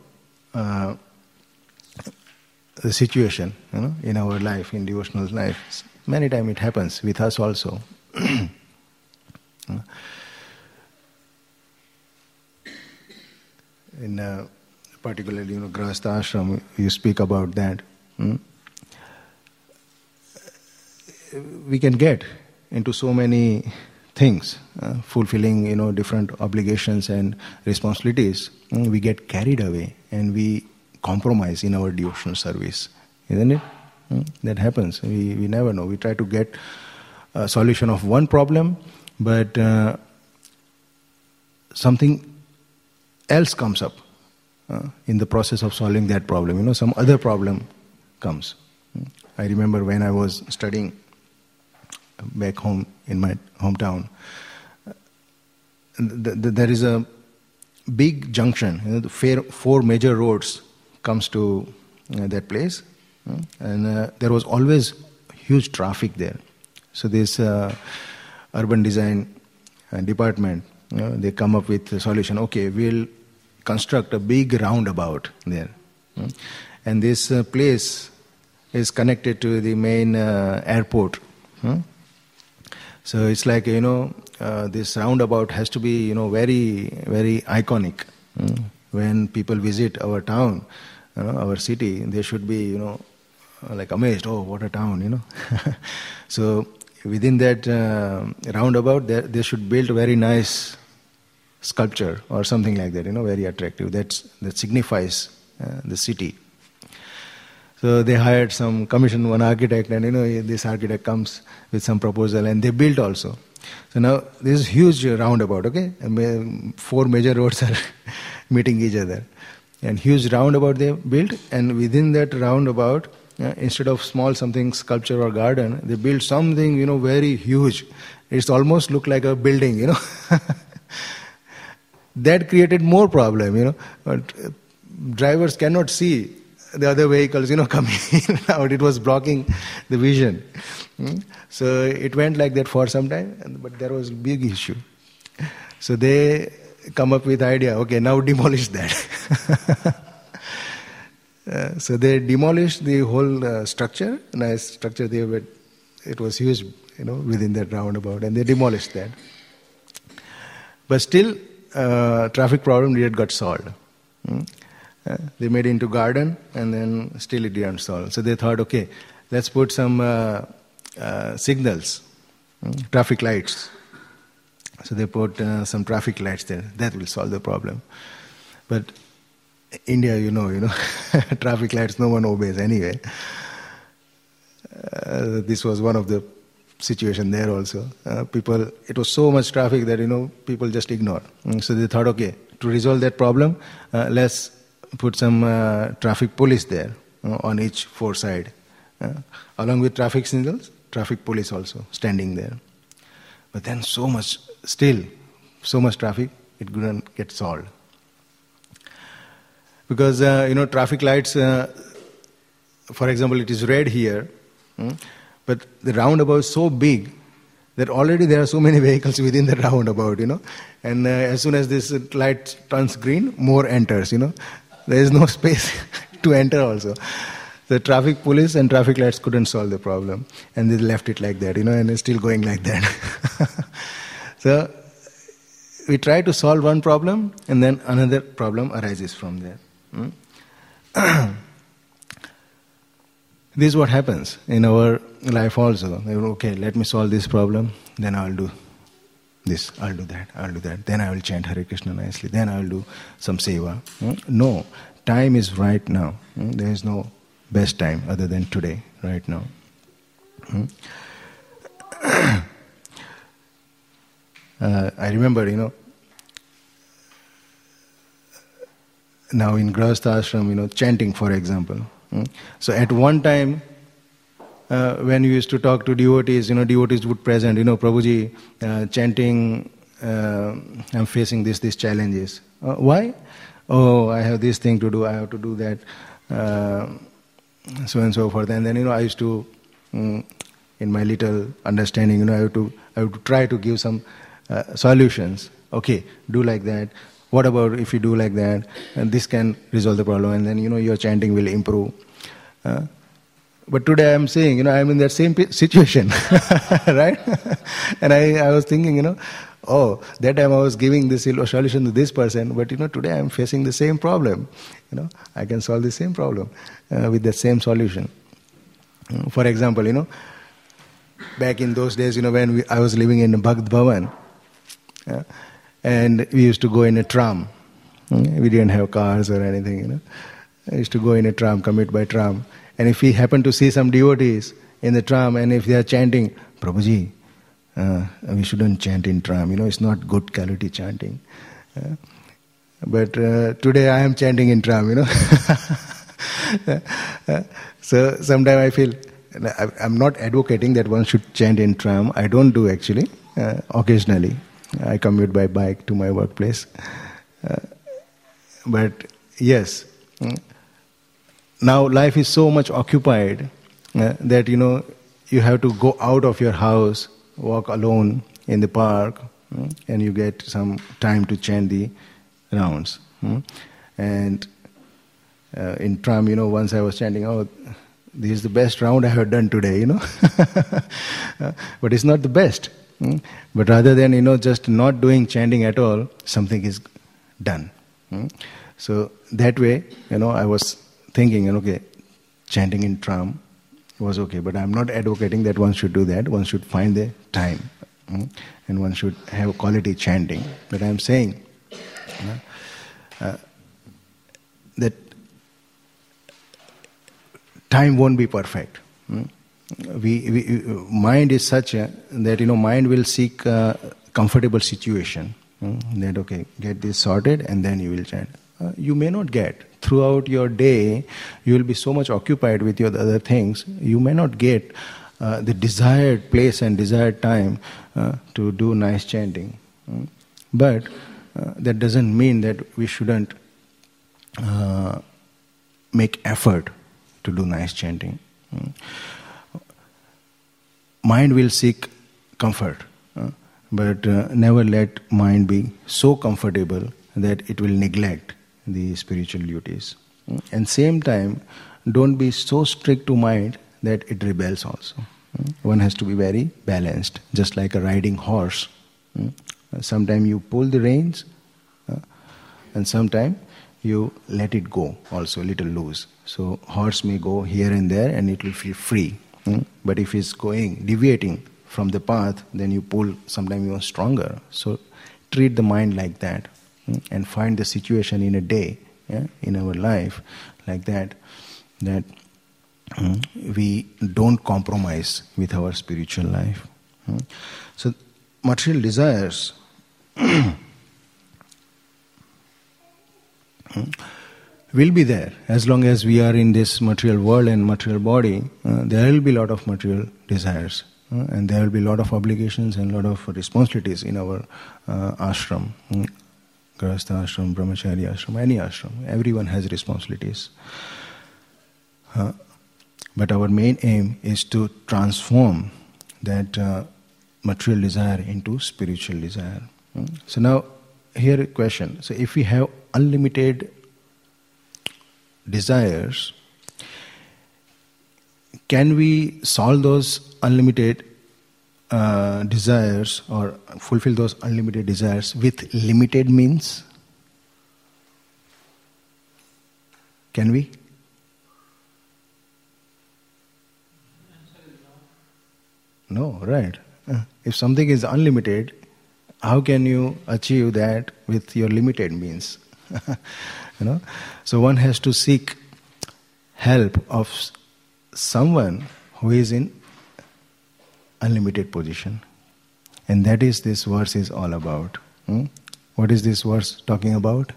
the situation, in our life, in devotional life. Many times it happens with us also. In particularly, Grahastha Ashram, you speak about that. We can get into so many things, fulfilling, different obligations and responsibilities. We get carried away and we compromise in our devotional service, isn't it? That happens. We never know. We try to get a solution of one problem, but something else comes up in the process of solving that problem. Some other problem comes. I remember when I was studying back home in my hometown, there is a big junction. The 4 major roads comes to that place, and there was always huge traffic there. So this urban design department, they come up with a solution. Okay, we'll construct a big roundabout there, and this place is connected to the main airport. So it's like, this roundabout has to be, very, very iconic. When people visit our town, our city, they should be, like amazed. Oh, what a town, So within that roundabout, they should build a very nice sculpture or something like that, very attractive. That signifies the city. So they hired commissioned one architect, and this architect comes with some proposal, and they built also. So now this is huge roundabout, okay? And 4 major roads are meeting each other, and huge roundabout they built, and within that roundabout, instead of small something sculpture or garden, they built something very huge. It's almost look like a building, That created more problem, But drivers cannot see the other vehicles, coming in and out. It was blocking the vision. So it went like that for some time, but there was a big issue. So they come up with idea, okay, now demolish that. So they demolished the whole structure, nice structure there, but it was huge, within that roundabout, and they demolished that. But still, traffic problem didn't got solved. They made it into garden, and then still it didn't solve. So they thought, okay, let's put some signals, traffic lights. So they put some traffic lights there. That will solve the problem. But India, traffic lights no one obeys anyway. This was one of the situation there also. It was so much traffic that people just ignore. So they thought, okay, to resolve that problem, let's put some traffic police there on each 4 sides. Along with traffic signals, traffic police also standing there. But then so much traffic, it couldn't get solved. Because, traffic lights, for example, it is red here, but the roundabout is so big that already there are so many vehicles within the roundabout, and as soon as this light turns green, more enters, There is no space to enter also. The traffic police and traffic lights couldn't solve the problem, and they left it like that, and it's still going like that. So we try to solve one problem, and then another problem arises from there. This is what happens in our life also. Okay, let me solve this problem, then I'll do this, I'll do that. Then I will chant Hare Krishna nicely. Then I will do some seva. No, time is right now. There is no best time other than today, right now. I remember, now in Grahastha Ashram, chanting, for example. So at one time, when we used to talk to devotees, devotees would present, Prabhuji, chanting, I'm facing these challenges. Why? Oh, I have this thing to do, I have to do that. so and so forth. And then I used to, in my little understanding, I have to try to give some solutions. Okay, do like that. What about if you do like that? And this can resolve the problem, and then your chanting will improve. But today I am saying, I am in that same situation, right? And I was thinking, that time I was giving this solution to this person, but today I am facing the same problem. I can solve the same problem with the same solution. For example, back in those days, when I was living in Bhakt Bhavan, and we used to go in a tram. We didn't have cars or anything, I used to go in a tram, commute by tram. And if we happen to see some devotees in the tram, and if they are chanting, Prabhuji, we shouldn't chant in tram, it's not good quality chanting. But today I am chanting in tram, So sometimes I feel, I'm not advocating that one should chant in tram. I don't do actually, occasionally. I commute by bike to my workplace. But yes, now life is so much occupied that you have to go out of your house, walk alone in the park, and you get some time to chant the rounds. And in tram, once I was chanting, this is the best round I have done today, But it's not the best. But rather than just not doing chanting at all, something is done. So that way, I was thinking, okay, chanting in tram was okay, but I'm not advocating that one should do that. One should find the time, and one should have quality chanting. But I'm saying that time won't be perfect. Mind is such that mind will seek a comfortable situation. That okay, get this sorted, and then you will chant. You may not get. Throughout your day, you will be so much occupied with your other things, you may not get the desired place and desired time to do nice chanting. But that doesn't mean that we shouldn't make effort to do nice chanting. Mind will seek comfort, but never let mind be so comfortable that it will neglect the spiritual duties. And same time, don't be so strict to mind that it rebels also. One has to be very balanced, just like a riding horse. Sometimes you pull the reins, and sometimes you let it go also, a little loose. So horse may go here and there and it will feel free. But if it's deviating from the path, then you pull sometimes even stronger. So treat the mind like that. And find the situation in a day, in our life, like that we don't compromise with our spiritual life. So material desires will be there as long as we are in this material world and material body. There will be a lot of material desires, and there will be a lot of obligations and a lot of responsibilities in our ashram. Grahastha ashram, brahmachari ashram, any ashram. Everyone has responsibilities. But our main aim is to transform that material desire into spiritual desire. So now, here a question. So if we have unlimited desires, can we solve those unlimited desires or fulfill those unlimited desires with limited means? Can we? No, right. If something is unlimited, how can you achieve that with your limited means? So one has to seek help of someone who is in unlimited position. And that is this verse is all about. What is this verse talking about?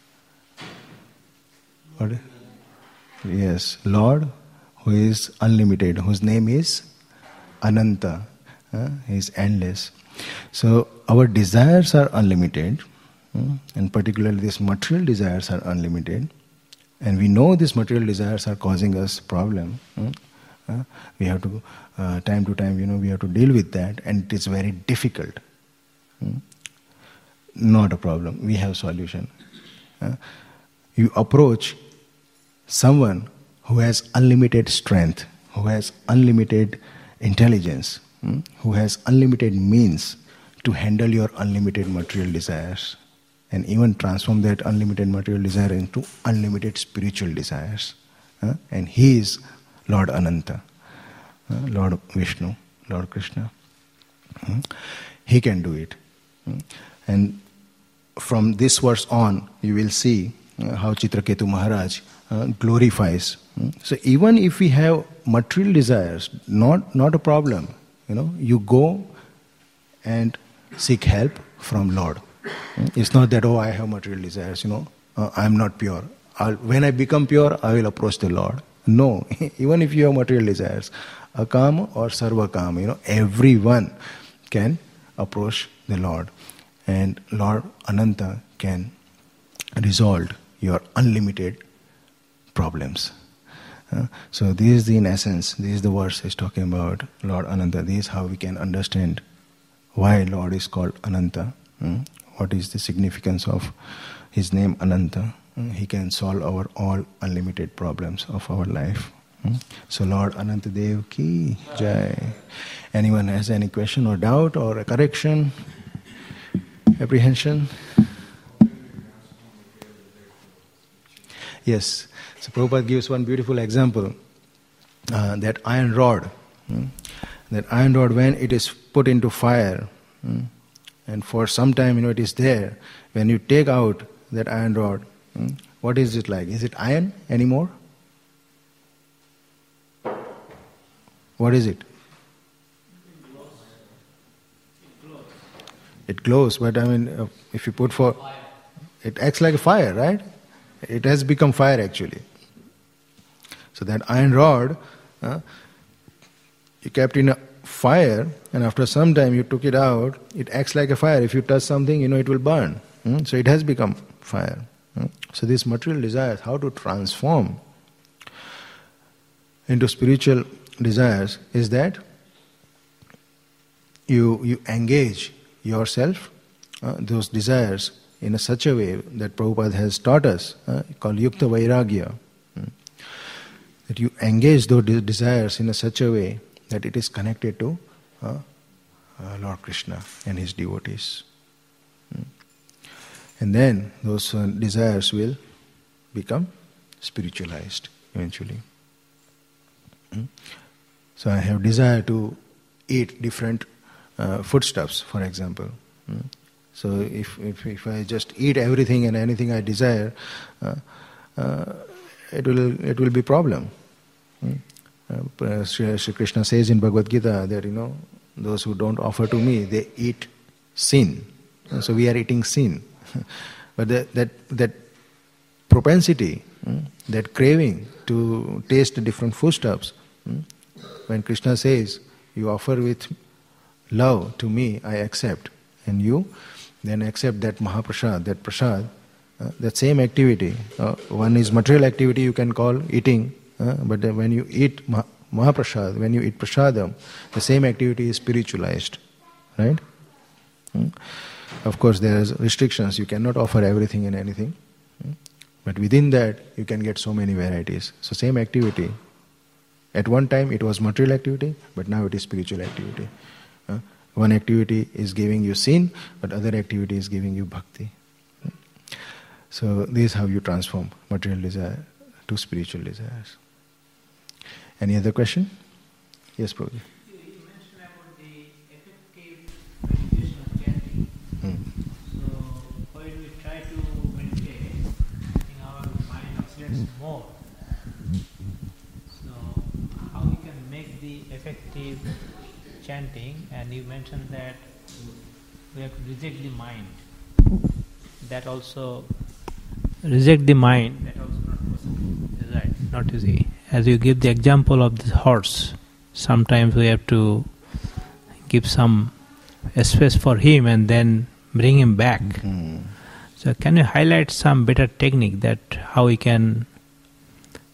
What? Yes, Lord who is unlimited, whose name is Ananta. He is endless. So our desires are unlimited, and particularly these material desires are unlimited. And we know these material desires are causing us problem. We have to, time to time, we have to deal with that, and it is very difficult. Not a problem. We have solution. You approach someone who has unlimited strength, who has unlimited intelligence, who has unlimited means to handle your unlimited material desires, and even transform that unlimited material desire into unlimited spiritual desires. And he is Lord Ananta, Lord Vishnu, Lord Krishna. He can do it. And from this verse on, you will see how Chitraketu Maharaj glorifies. So even if we have material desires, not a problem. You go and seek help from Lord. It's not that, I have material desires, I am not pure. When I become pure, I will approach the Lord. No, even if you have material desires, akam or sarvakam, everyone can approach the Lord. And Lord Ananta can resolve your unlimited problems. So this is in essence, this is the verse is talking about Lord Ananta. This is how we can understand why Lord is called Ananta. What is the significance of his name Ananta? He can solve our all unlimited problems of our life. So Lord Ananta Dev ki jai. Anyone has any question or doubt or a correction, apprehension? Yes. So Prabhupada gives one beautiful example. That iron rod. That iron rod, when it is put into fire, and for some time, it is there. When you take out that iron rod, what is it like? Is it iron anymore? What is it? It glows, but if you put it acts like a fire, right? It has become fire actually. So that iron rod, you kept in a fire, and after some time you took it out, it acts like a fire. If you touch something, it will burn. So it has become fire. So these material desires, how to transform into spiritual desires is that you engage yourself, those desires, in such a way that Prabhupada has taught us, called Yukta Vairagya. That you engage those desires in such a way that it is connected to Lord Krishna and his devotees. And then those desires will become spiritualized eventually. So I have desire to eat different foodstuffs, for example. So if I just eat everything and anything I desire, it will be problem. Sri Krishna says in Bhagavad Gita that those who don't offer to me, they eat sin. So we are eating sin. But that propensity, that craving to taste different foodstuffs, when Krishna says, you offer with love to me, I accept, and you then accept that Mahaprasad, that prasad, that same activity. One is material activity you can call eating, but when you eat Mahaprasad, when you eat prasadam, the same activity is spiritualized, right? Of course, there are restrictions. You cannot offer everything and anything. But within that, you can get so many varieties. So same activity. At one time, it was material activity, but now it is spiritual activity. One activity is giving you sin, but other activity is giving you bhakti. So this is how you transform material desire to spiritual desires. Any other question? Yes, Prabhuji. You mentioned about the effective meditation of chanting. So while we try to meditate, in our mind oscillates more. So how we can make the effective chanting? And you mentioned that we have to reject the mind. That also reject the mind. That also not possible. Right, not easy. As you give the example of the horse, sometimes we have to give some space for him and then bring him back. So can you highlight some better technique that how we can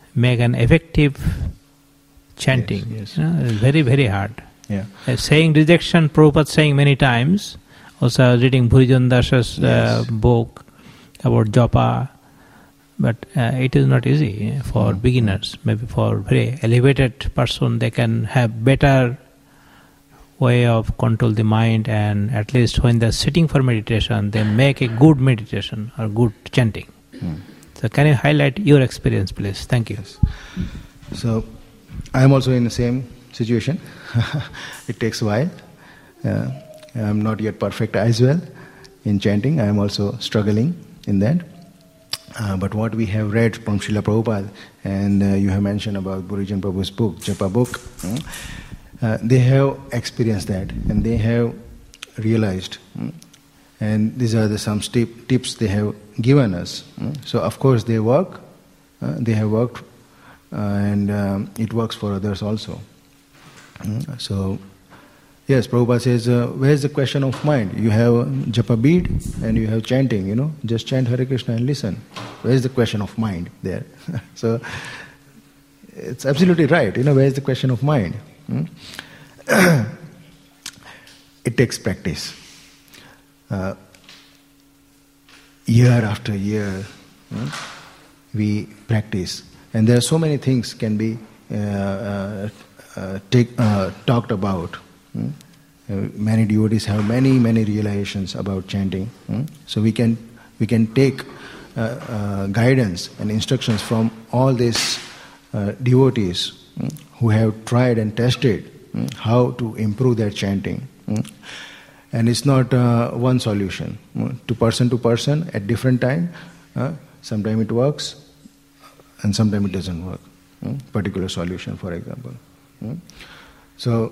make an effective chanting. Yes. It's very, very hard. Yeah. Saying rejection, Prabhupada saying many times. Also, I was reading Bhurijan Dasa's book about japa, but it is not easy for beginners. Maybe for very elevated person, they can have better way of control the mind, and at least when they're sitting for meditation, they make a good meditation or good chanting. So, can you highlight your experience, please? Thank you. Yes. So, I am also in the same situation. It takes a while. I am not yet perfect as well in chanting. I am also struggling in that. But what we have read from Srila Prabhupada, and you have mentioned about Bhurijan Prabhu's book, Japa book, they have experienced that and they have realized. And these are some tips they have given us. So, of course, they work. They have worked, and it works for others also. So, yes, Prabhupada says, where is the question of mind? You have japa bead and you have chanting, just chant Hare Krishna and listen. Where is the question of mind there? So, it's absolutely right, where is the question of mind? It takes practice. Year after year, we practice. And there are so many things can be talked about. Many devotees have many realizations about chanting. So we can take guidance and instructions from all these devotees who have tried and tested how to improve their chanting. And it's not one solution. To person at different time, sometimes it works and sometimes it doesn't work. Particular solution, for example. So,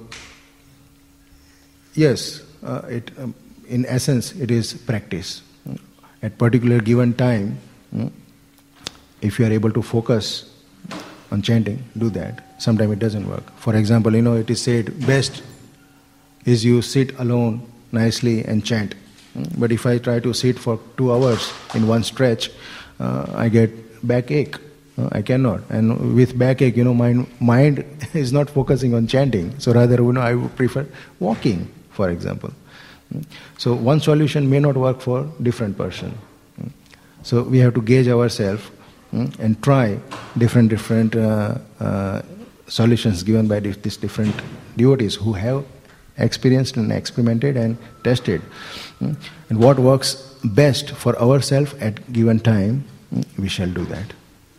yes, in essence, it is practice. At particular given time, if you are able to focus on chanting, do that. Sometimes it doesn't work. For example, it is said best is you sit alone nicely and chant. But if I try to sit for 2 hours in one stretch, I get backache. I cannot. And with backache, my mind is not focusing on chanting. So rather, I would prefer walking, for example. So one solution may not work for different person. So we have to gauge ourselves and try different solutions given by these different devotees who have experienced and experimented and tested. And what works best for ourselves at given time, we shall do that.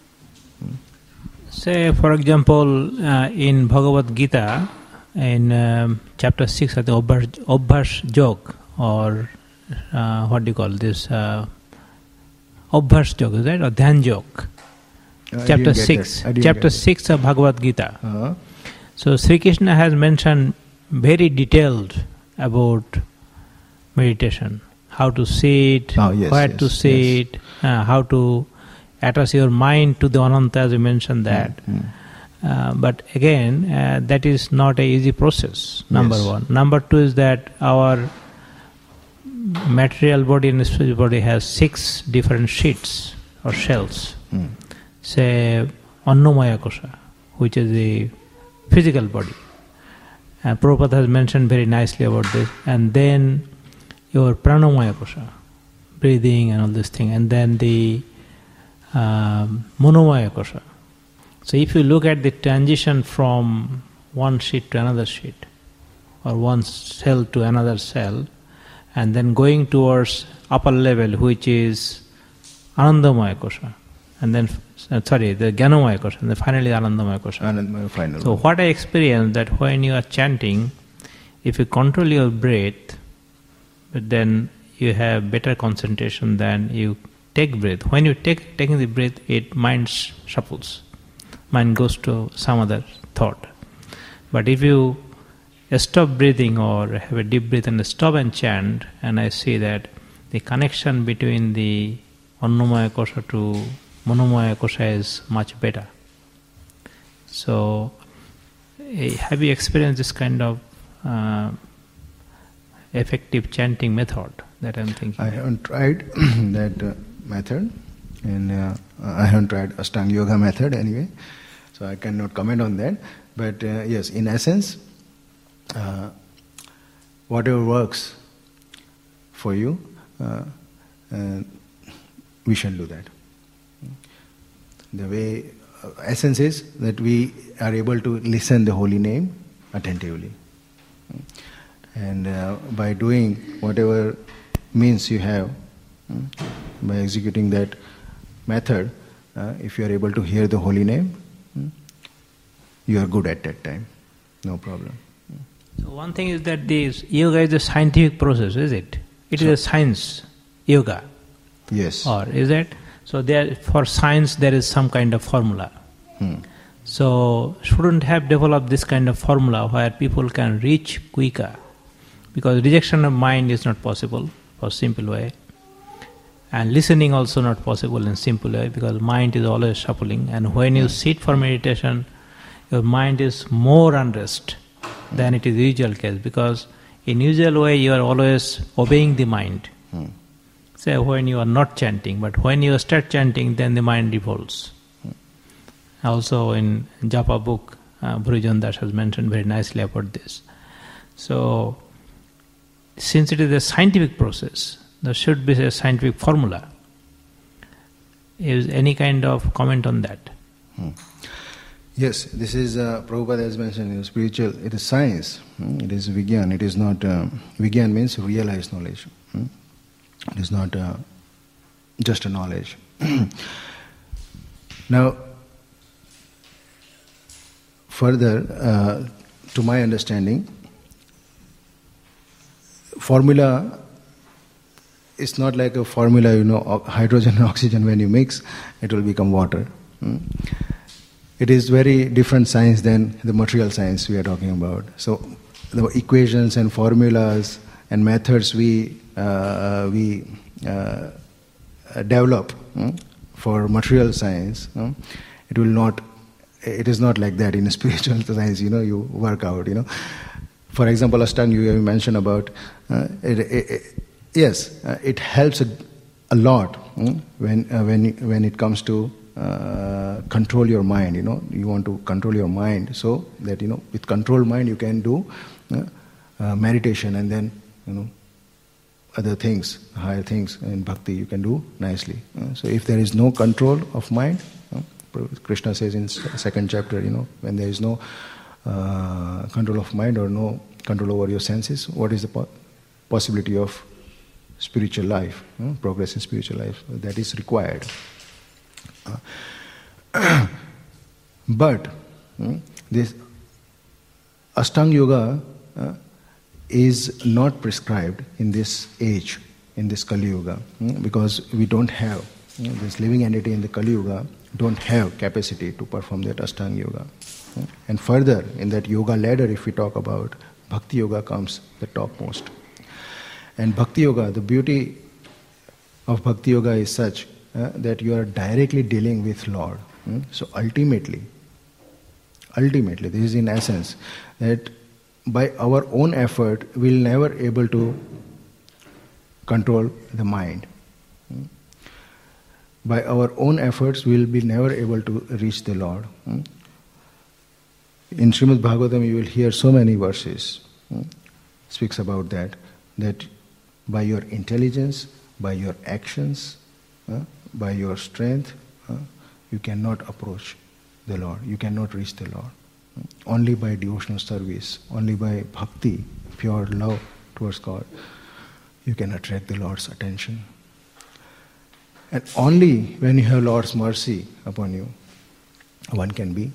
Say, for example, in Bhagavad Gita, in chapter 6, the Obhas Jog, or what do you call this? Obhas Jog, is that? Or Dhyan Jog. Chapter 6 of Bhagavad Gita. Uh-huh. So, Sri Krishna has mentioned very detailed about meditation. How to sit, where to sit, how to attach your mind to the Ananta, as you mentioned that. But again, that is not an easy process, number one. Number two is that our material body and spiritual body has 6 different sheets or shells. Say, Annamaya Kosha, which is the physical body. And Prabhupada has mentioned very nicely about this. And then your Pranamaya Kosha, breathing and all this thing. And then the Manomaya Kosha. So if you look at the transition from one sheet to another sheet, or one cell to another cell, and then going towards upper level, which is Anandamaya Kosha, and then the Jnanamaya Kosha, and then finally Anandamaya Kosha. Anandamaya final. So what I experienced that when you are chanting, if you control your breath, but then you have better concentration than you take breath. When you taking the breath, mind shuffles. Mind goes to some other thought. But if you stop breathing or have a deep breath and stop and chant, and I see that the connection between the Annamaya Kosha to Manomaya Kosha is much better. So, have you experienced this kind of effective chanting method that I'm thinking? I haven't tried that method. And I haven't tried Ashtanga Yoga method anyway, so I cannot comment on that. But yes, in essence, whatever works for you, we shall do that. The way essence is that we are able to listen the holy name attentively, and by doing whatever means you have, by executing that method, if you are able to hear the holy name, you are good at that time, no problem. So one thing is that this yoga is a scientific process, is it? It is a science, yoga. Yes. Or is it? So there, for science there is some kind of formula. So shouldn't have developed this kind of formula where people can reach quicker, because rejection of mind is not possible for simple way, and listening also not possible in simple way, because mind is always shuffling, and when you sit for meditation, your mind is more unrest than it is usual case, because in usual way you are always obeying the mind. Say when you are not chanting, but when you start chanting, then the mind revolts. Also in Japa book, Bhujan Das has mentioned very nicely about this. So, since it is a scientific process, there should be a scientific formula. Is any kind of comment on that? Yes, this is Prabhupada has mentioned, spiritual, it is science, it is Vigyan, it is not, Vigyan means realized knowledge. It is not just a knowledge. Now, further, to my understanding, formula is not like a formula, hydrogen and oxygen when you mix, it will become water. It is very different science than the material science we are talking about. So, the equations and formulas and methods we develop for material science, it is not like that in spiritual science, you work out, For example, Ashtanga you mentioned about, it helps a lot when it comes to control your mind, you want to control your mind so that, with controlled mind you can do meditation, and then, other things, higher things in bhakti you can do nicely. So if there is no control of mind, Krishna says in second chapter, when there is no control of mind or no control over your senses, what is the possibility of spiritual life, progress in spiritual life? That is required. But this Ashtanga Yoga is not prescribed in this age, in this Kali Yuga, because we don't have, this living entity in the Kali Yuga don't have capacity to perform that Ashtanga Yoga. And further, in that yoga ladder, if we talk about, Bhakti Yoga comes the topmost. And Bhakti Yoga, the beauty of Bhakti Yoga is such that you are directly dealing with Lord. So ultimately, this is in essence, that by our own effort, we will never able to control the mind. By our own efforts, we will be never able to reach the Lord. In Srimad Bhagavatam, you will hear so many verses speaks about that by your intelligence, by your actions, by your strength, you cannot approach the Lord. You cannot reach the Lord. Only by devotional service, only by bhakti, pure love towards God, you can attract the Lord's attention. And only when you have Lord's mercy upon you, one can be,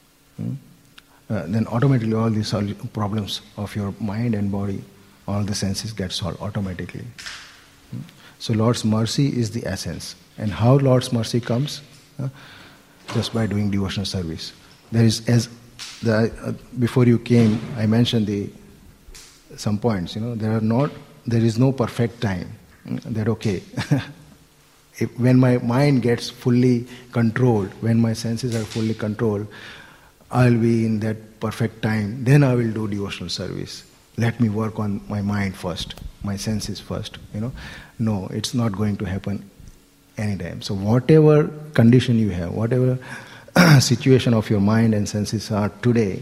then automatically all these problems of your mind and body, all the senses get solved automatically. So Lord's mercy is the essence. And how Lord's mercy comes? Just by doing devotional service. There is, before you came, I mentioned some points. There is no perfect time. That okay. When my mind gets fully controlled, when my senses are fully controlled, I'll be in that perfect time. Then I will do devotional service. Let me work on my mind first, my senses first. No, it's not going to happen anytime. So whatever condition you have, whatever situation of your mind and senses are today,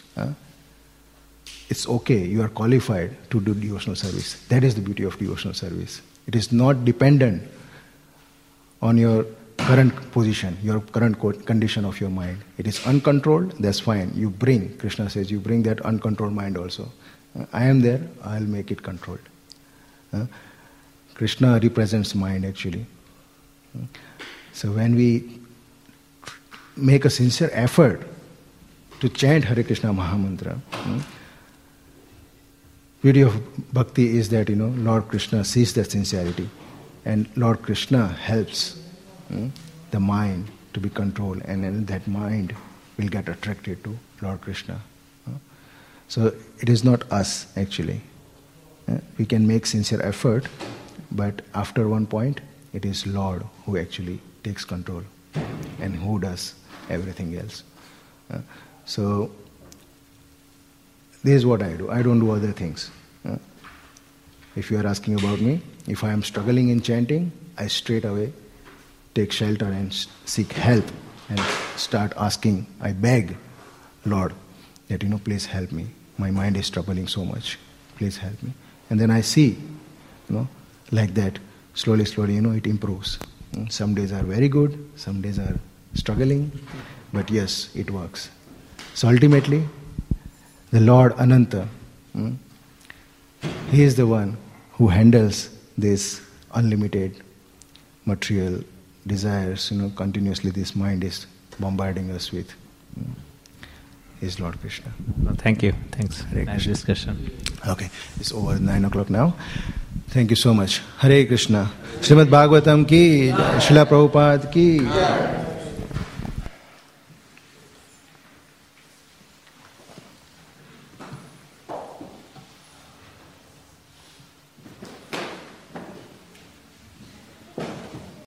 it's okay, you are qualified to do devotional service. That is the beauty of devotional service. It is not dependent on your current position, your current condition of your mind. It is uncontrolled, that's fine. You bring, Krishna says, you bring that uncontrolled mind also. I am there, I'll make it controlled. Krishna represents mind actually. So when we make a sincere effort to chant Hare Krishna Mahamantra, beauty of bhakti is that, Lord Krishna sees that sincerity, and Lord Krishna helps the mind to be controlled, and then that mind will get attracted to Lord Krishna. So it is not us actually. We can make sincere effort, but after one point, it is Lord who actually takes control and who does everything else. So this is what I do. I don't do other things. If you are asking about me, if I am struggling in chanting, I straight away take shelter and seek help and start asking. I beg, Lord, that please help me. My mind is troubling so much. Please help me. And then I see, like that, slowly, it improves. Some days are very good, some days are struggling, but yes, it works. So ultimately, the Lord Ananta, He is the one who handles this unlimited material desires, continuously this mind is bombarding us with. Is Lord Krishna. Well, thank you. Thanks. Hare Nice Krishna. discussion. Okay, it's over 9 o'clock now. Thank you so much. Hare Krishna. Srimad Bhagavatam ki, Srila Prabhupada ki.